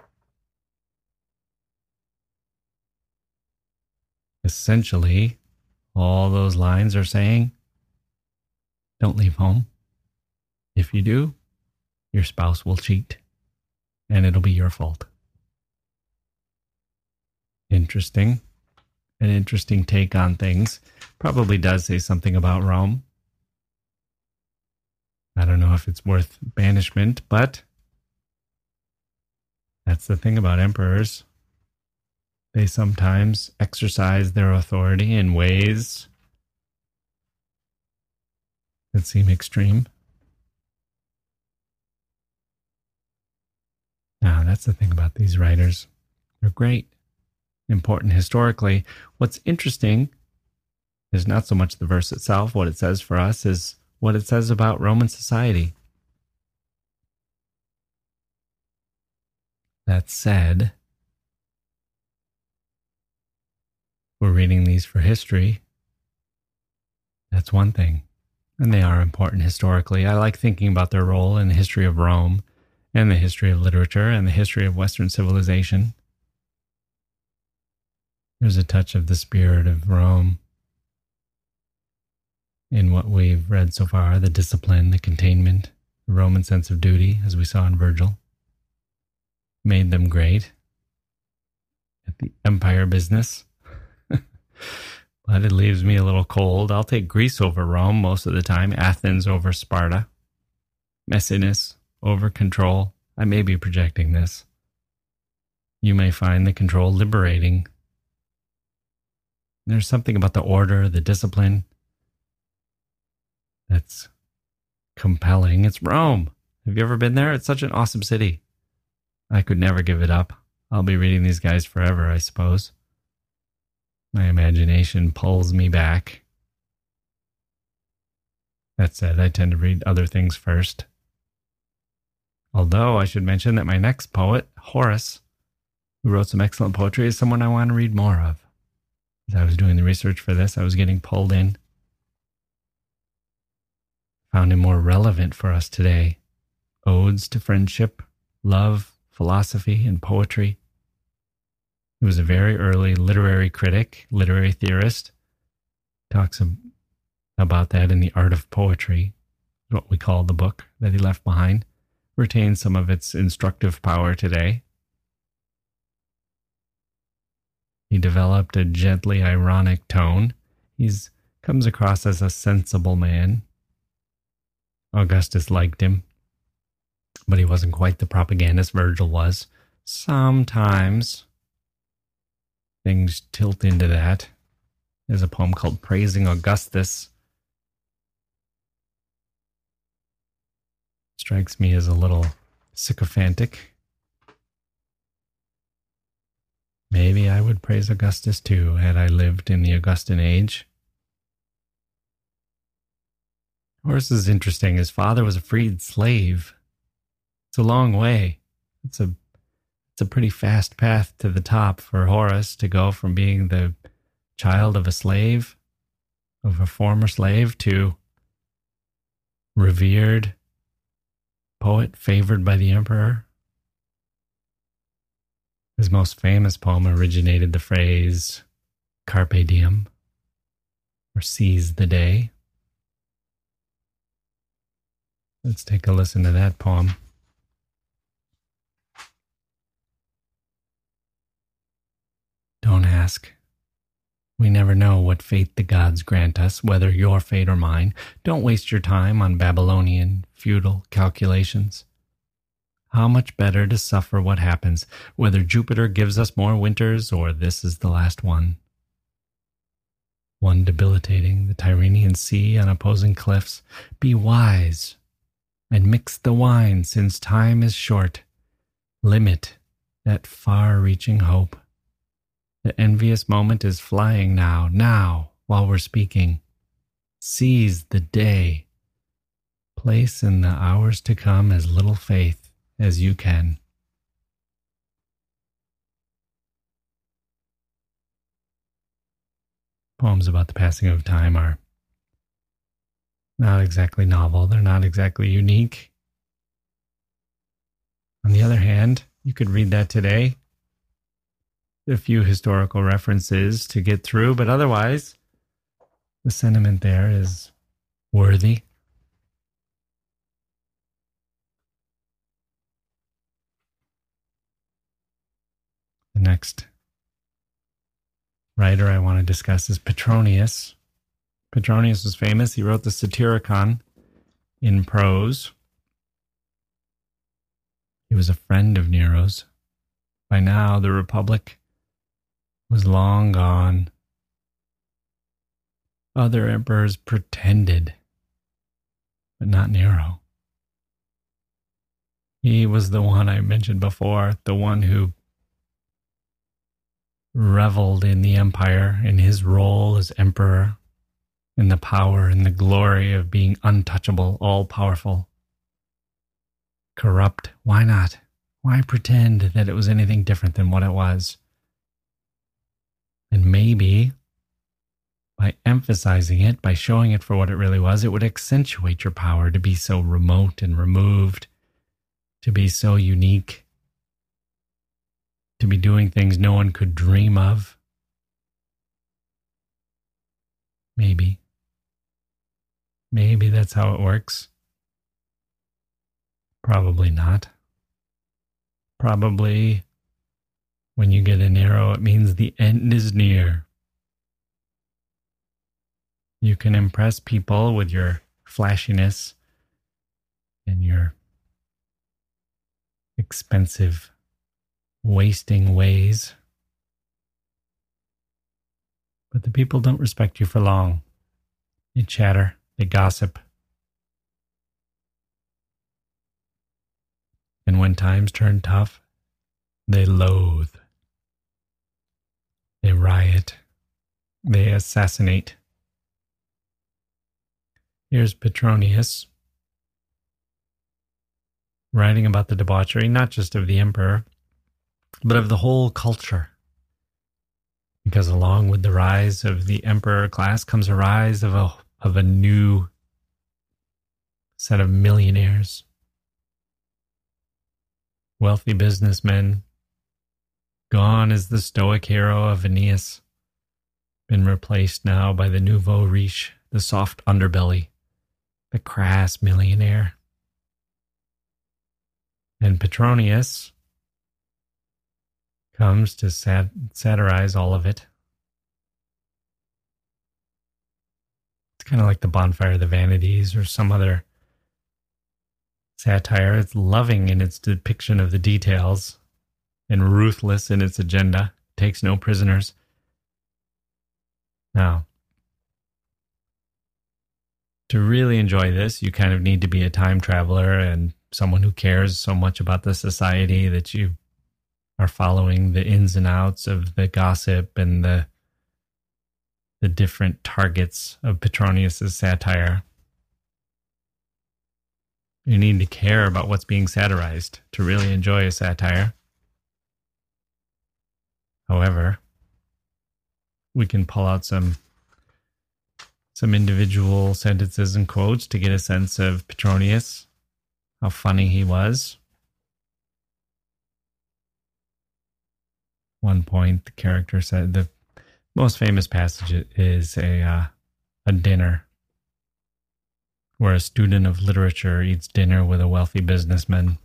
Essentially, all those lines are saying, don't leave home. If you do, your spouse will cheat, and it'll be your fault. Interesting. An interesting take on things. Probably does say something about Rome. I don't know if it's worth banishment, but that's the thing about emperors. They sometimes exercise their authority in ways that seem extreme. Now, that's the thing about these writers. They're great, important historically. What's interesting is not so much the verse itself. What it says for us is what it says about Roman society. That said, we're reading these for history. That's one thing. And they are important historically. I like thinking about their role in the history of Rome and the history of literature and the history of Western civilization. There's a touch of the spirit of Rome in what we've read so far, the discipline, the containment, the Roman sense of duty, as we saw in Virgil, made them great at the empire business. But it leaves me a little cold. I'll take Greece over Rome most of the time, Athens over Sparta, messiness over control. I may be projecting this. You may find the control liberating. There's something about the order, the discipline, that's compelling. It's Rome. Have you ever been there? It's such an awesome city. I could never give it up. I'll be reading these guys forever, I suppose. My imagination pulls me back. That said, I tend to read other things first. Although I should mention that my next poet, Horace, who wrote some excellent poetry, is someone I want to read more of. As I was doing the research for this, I was getting pulled in. Found him more relevant for us today. Odes to friendship, love, philosophy, and poetry. He was a very early literary critic, literary theorist. Talks about that in The Art of Poetry, what we call the book that he left behind. Retains some of its instructive power today. He developed a gently ironic tone. He comes across as a sensible man. Augustus liked him, but he wasn't quite the propagandist Virgil was. Sometimes things tilt into that. There's a poem called Praising Augustus. Strikes me as a little sycophantic. Maybe I would praise Augustus too, had I lived in the Augustan age. Horace is interesting. His father was a freed slave. It's a long way. It's a pretty fast path to the top for Horace to go from being the child of a slave, of a former slave, to revered poet favored by the emperor. His most famous poem originated the phrase carpe diem, or seize the day. Let's take a listen to that poem. Don't ask. We never know what fate the gods grant us, whether your fate or mine. Don't waste your time on Babylonian feudal calculations. How much better to suffer what happens, whether Jupiter gives us more winters or this is the last one. One debilitating the Tyrrhenian sea on opposing cliffs. Be wise and mix the wine, since time is short. Limit that far-reaching hope. The envious moment is flying now, while we're speaking. Seize the day. Place in the hours to come as little faith as you can. Poems about the passing of time are not exactly novel. They're not exactly unique. On the other hand, you could read that today. A few historical references to get through, but otherwise, the sentiment there is worthy. The next writer I want to discuss is Petronius. Petronius was famous. He wrote the Satyricon in prose. He was a friend of Nero's. By now, the Republic was long gone. Other emperors pretended, but not Nero. He was the one I mentioned before, the one who reveled in the empire, in his role as emperor, in the power and the glory of being untouchable, all-powerful. Corrupt. Why not? Why pretend that it was anything different than what it was? And maybe by emphasizing it, by showing it for what it really was, it would accentuate your power to be so remote and removed, to be so unique, to be doing things no one could dream of. Maybe. Maybe that's how it works. Probably not. Probably when you get an arrow, it means the end is near. You can impress people with your flashiness and your expensive, wasting ways. But the people don't respect you for long. They chatter, they gossip. And when times turn tough, they loathe. They riot. They assassinate. Here's Petronius writing about the debauchery, not just of the emperor, but of the whole culture. Because along with the rise of the emperor class comes a rise of a new set of millionaires, wealthy businessmen. Gone is the stoic hero of Aeneas, been replaced now by the nouveau riche, the soft underbelly, the crass millionaire. And Petronius comes to satirize all of it. It's kind of like the Bonfire of the Vanities or some other satire. It's loving in its depiction of the details and ruthless in its agenda. Takes no prisoners. Now, to really enjoy this, you kind of need to be a time traveler and someone who cares so much about the society that you are following the ins and outs of the gossip and the different targets of Petronius's satire. You need to care about what's being satirized to really enjoy a satire. However, we can pull out some individual sentences and quotes to get a sense of Petronius, how funny he was. One point, the character said the most famous passage is a dinner where a student of literature eats dinner with a wealthy businessman,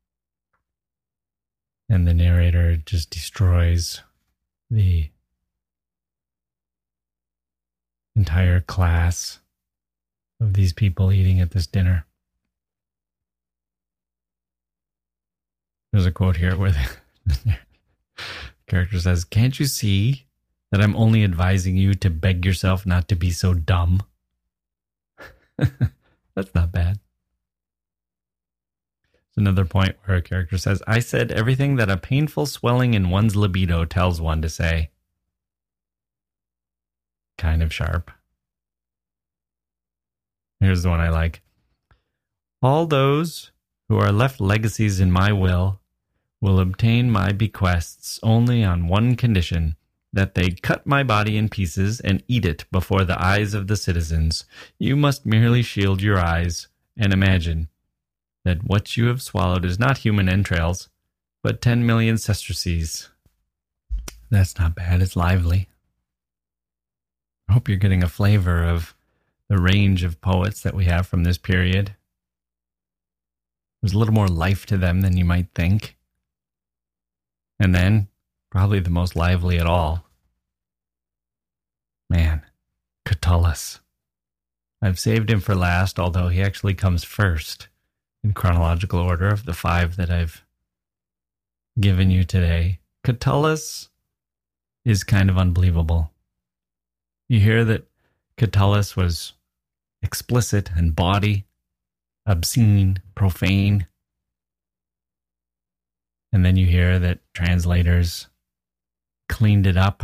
and the narrator just destroys the entire class of these people eating at this dinner. There's a quote here where the character says, "Can't you see that I'm only advising you to beg yourself not to be so dumb?" That's not bad. There's another point where a character says, "I said everything that a painful swelling in one's libido tells one to say." Kind of sharp. Here's the one I like. "All those who are left legacies in my will obtain my bequests only on one condition, that they cut my body in pieces and eat it before the eyes of the citizens. You must merely shield your eyes and imagine that what you have swallowed is not human entrails, but 10 million sesterces." That's not bad. It's lively. I hope you're getting a flavor of the range of poets that we have from this period. There's a little more life to them than you might think. And then, probably the most lively at all, man, Catullus. I've saved him for last, although he actually comes first in chronological order of the 5 that I've given you today. Catullus is kind of unbelievable. You hear that Catullus was explicit and bawdy, obscene, profane. And then you hear that translators cleaned it up,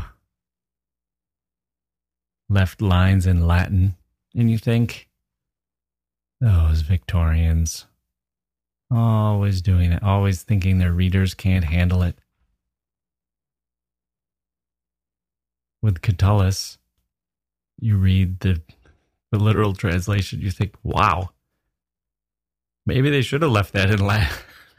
left lines in Latin, and you think, those Victorians, always doing it, always thinking their readers can't handle it. With Catullus, you read the literal translation, you think, wow, maybe they should have left that in Latin.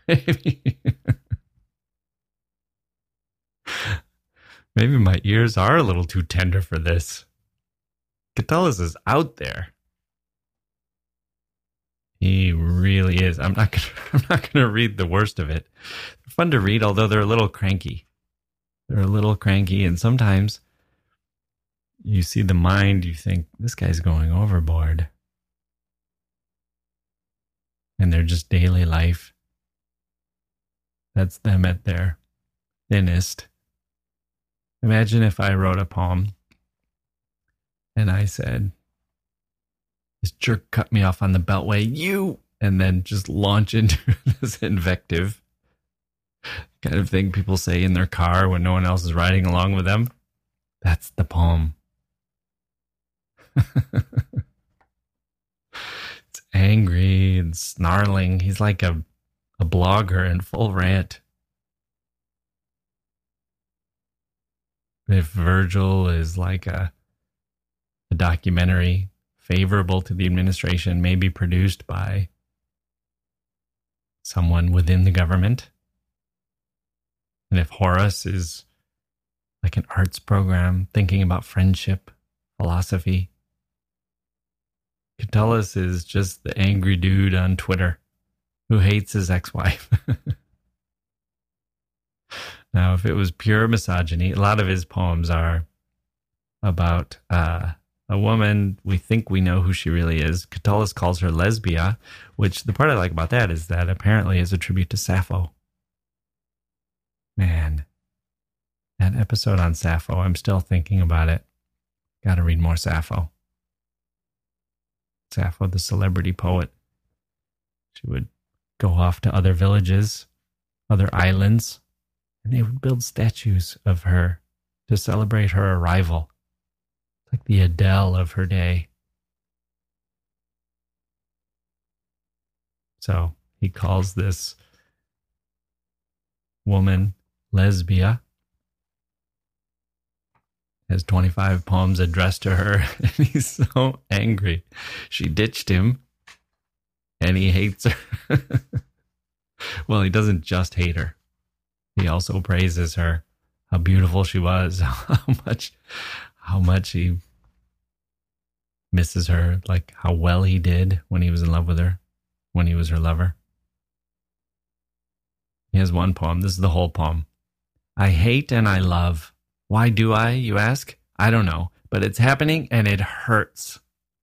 Maybe my ears are a little too tender for this. Catullus is out there. He really is. I'm not gonna read the worst of it. They're fun to read, although they're a little cranky. And sometimes you see the mind, you think, this guy's going overboard. And they're just daily life. That's them at their thinnest. Imagine if I wrote a poem and I said, "This jerk cut me off on the Beltway, you," and then just launch into this invective kind of thing people say in their car when no one else is riding along with them. That's the poem. It's angry and snarling. He's like a blogger in full rant. If Virgil is like a documentary favorable to the administration, maybe produced by someone within the government, and if Horace is like an arts program thinking about friendship, philosophy, Catullus is just the angry dude on Twitter who hates his ex-wife. Now, if it was pure misogyny, a lot of his poems are about a woman. We think we know who she really is. Catullus calls her Lesbia, which the part I like about that is that apparently is a tribute to Sappho. Man, that episode on Sappho, I'm still thinking about it. Got to read more Sappho. Sappho, the celebrity poet. She would go off to other villages, other islands, And they would build statues of her to celebrate her arrival, like the Adele of her day. So he calls this woman Lesbia. Has 25 poems addressed to her, and he's so angry. She ditched him, and he hates her. Well, he doesn't just hate her. He also praises her, how beautiful she was, how much he misses her, like how well he did when he was in love with her, when he was her lover. He has one poem. This is the whole poem. I hate and I love. Why do I, you ask? I don't know, but it's happening and it hurts.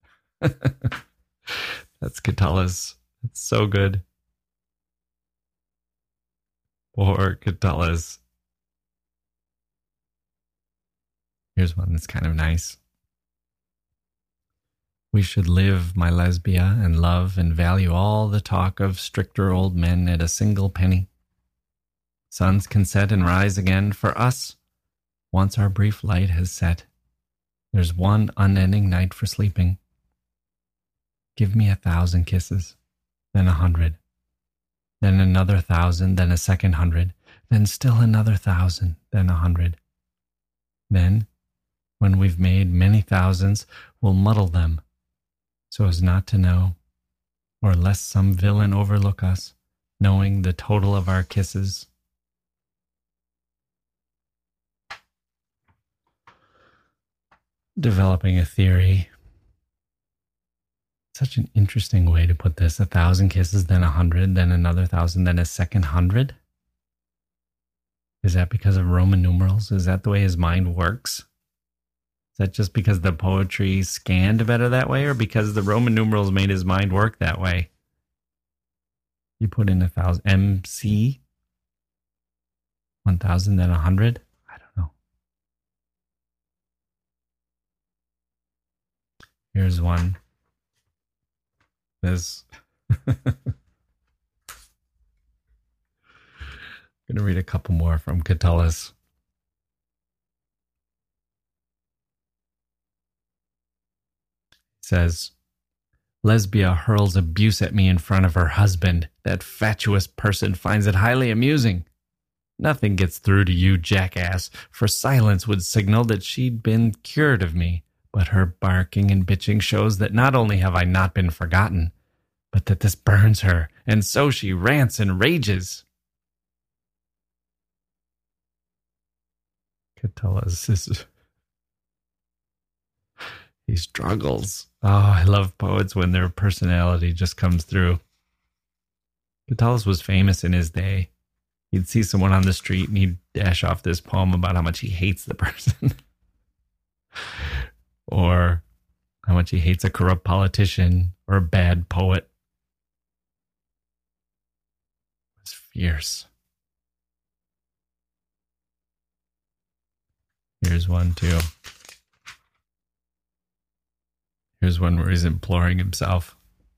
That's Catullus. It's so good. Poor Catullus. Here's one that's kind of nice. We should live, my Lesbia, and love and value all the talk of stricter old men at a single penny. Suns can set and rise again for us. Once our brief light has set, there's one unending night for sleeping. Give me 1,000 kisses, then 100, then another 1,000, then a second 100, then still another 1,000, then 100. Then, when we've made many thousands, we'll muddle them, so as not to know, or lest some villain overlook us, knowing the total of our kisses. Developing a theory. Such an interesting way to put this. 1,000 kisses, then 100, then another 1,000, then a second 100. Is that because of Roman numerals? Is that the way his mind works? Is that just because the poetry scanned better that way, or because the Roman numerals made his mind work that way? You put in 1,000, MC, 1,000, then 100. I don't know. Here's one. This. I'm going to read a couple more from Catullus. It says, Lesbia hurls abuse at me in front of her husband. That fatuous person finds it highly amusing. Nothing gets through to you, jackass, for silence would signal that she'd been cured of me. But her barking and bitching shows that not only have I not been forgotten, but that this burns her, and so she rants and rages. Catullus he struggles. Oh, I love poets when their personality just comes through. Catullus was famous in his day. He'd see someone on the street and he'd dash off this poem about how much he hates the person. Or how much he hates a corrupt politician or a bad poet. It was fierce. Here's one too. Here's one where he's imploring himself.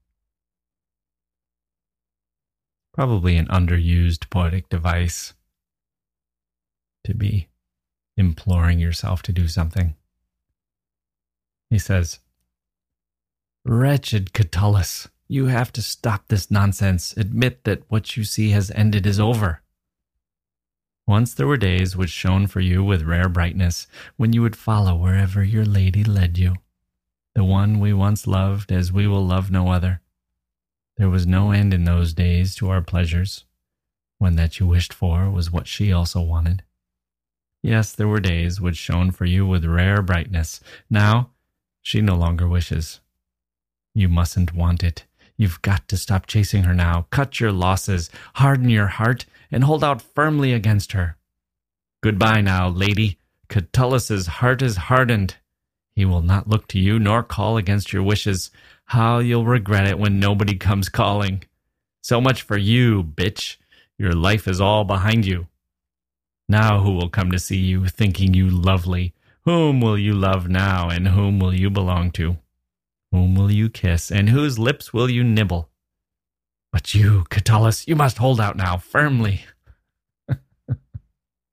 Probably an underused poetic device to be imploring yourself to do something. He says, Wretched Catullus, you have to stop this nonsense. Admit that what you see has ended is over. Once there were days which shone for you with rare brightness, when you would follow wherever your lady led you. The one we once loved as we will love no other. There was no end in those days to our pleasures, when that you wished for was what she also wanted. Yes, there were days which shone for you with rare brightness. Now, she no longer wishes. You mustn't want it. You've got to stop chasing her now. Cut your losses, harden your heart, and hold out firmly against her. Goodbye now, lady. Catullus's heart is hardened. He will not look to you nor call against your wishes. How you'll regret it when nobody comes calling. So much for you, bitch. Your life is all behind you. Now who will come to see you, thinking you lovely? Whom will you love now, and whom will you belong to? Whom will you kiss, and whose lips will you nibble? But you, Catullus, you must hold out now, firmly.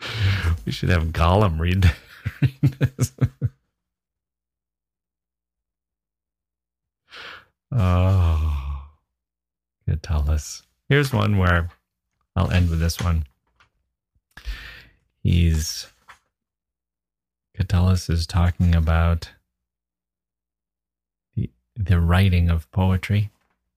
We should have Gollum read this. Oh, Catullus. Here's one where I'll end with this one. Catullus is talking about the writing of poetry.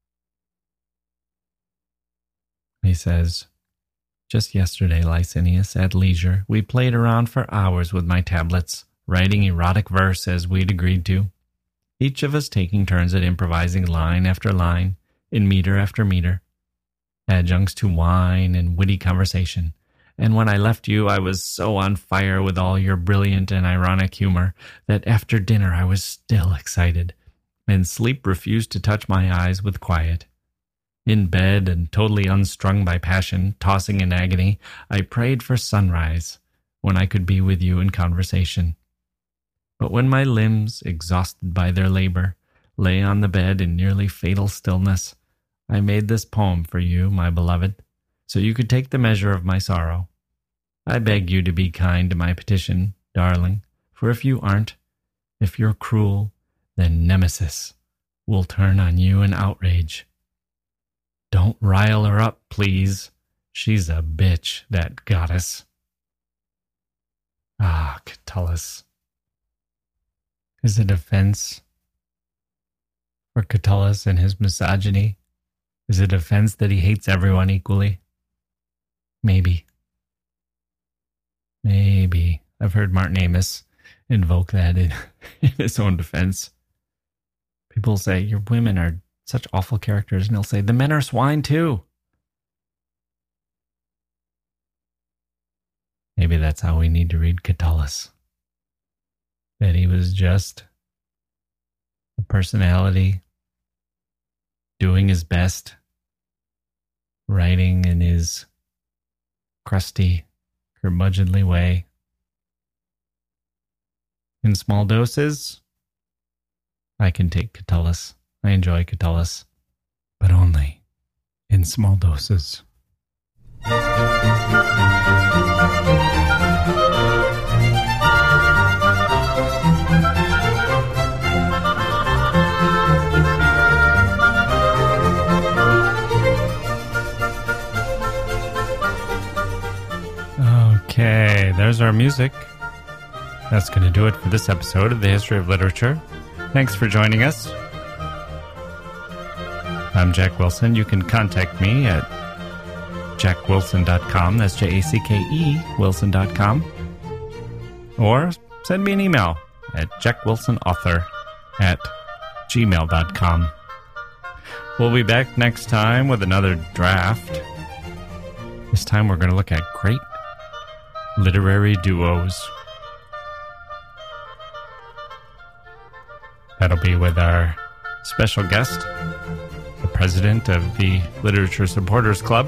He says, just yesterday, Licinius, at leisure, we played around for hours with my tablets, writing erotic verse as we'd agreed to, each of us taking turns at improvising line after line, in meter after meter, adjuncts to wine and witty conversation. And when I left you, I was so on fire with all your brilliant and ironic humor that after dinner I was still excited, and sleep refused to touch my eyes with quiet. In bed and totally unstrung by passion, tossing in agony, I prayed for sunrise, when I could be with you in conversation. But when my limbs, exhausted by their labor, lay on the bed in nearly fatal stillness, I made this poem for you, my beloved, so you could take the measure of my sorrow. I beg you to be kind to my petition, darling, for if you aren't, if you're cruel, then Nemesis will turn on you in outrage. Don't rile her up, please. She's a bitch, that goddess. Ah, Catullus. Is it offense for Catullus and his misogyny? Is it offense that he hates everyone equally? Maybe. Maybe. I've heard Martin Amis invoke that in his own defense. People say, your women are such awful characters, and he'll say, the men are swine too. Maybe that's how we need to read Catullus. That he was just a personality doing his best, writing in his crusty, curmudgeonly way. In small doses, I can take Catullus. I enjoy Catullus, but only in small doses. Okay, there's our music. That's going to do it for this episode of The History of Literature. Thanks for joining us. I'm Jack Wilson. You can contact me at jackwilson.com. That's Jacke Wilson.com. Or send me an email at jackwilsonauthor@gmail.com. We'll be back next time with another draft. This time we're going to look at great literary duos. That'll be with our special guest, the president of the Literature Supporters Club.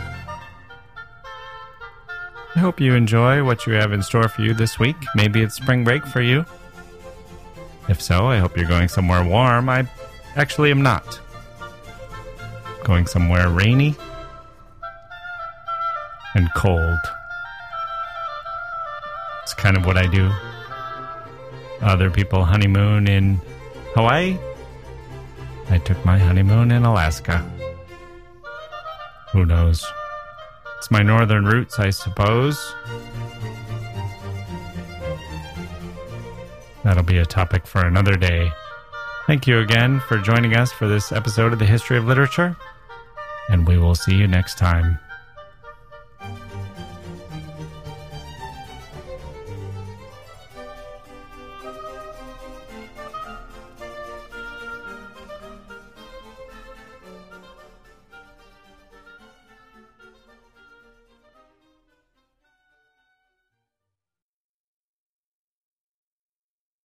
I hope you enjoy what you have in store for you this week. Maybe it's spring break for you. If so, I hope you're going somewhere warm. I actually am not. Going somewhere rainy and cold. It's kind of what I do. Other people honeymoon in Hawaii. I took my honeymoon in Alaska. Who knows? It's my northern roots, I suppose. That'll be a topic for another day. Thank you again for joining us for this episode of The History of Literature, and we will see you next time.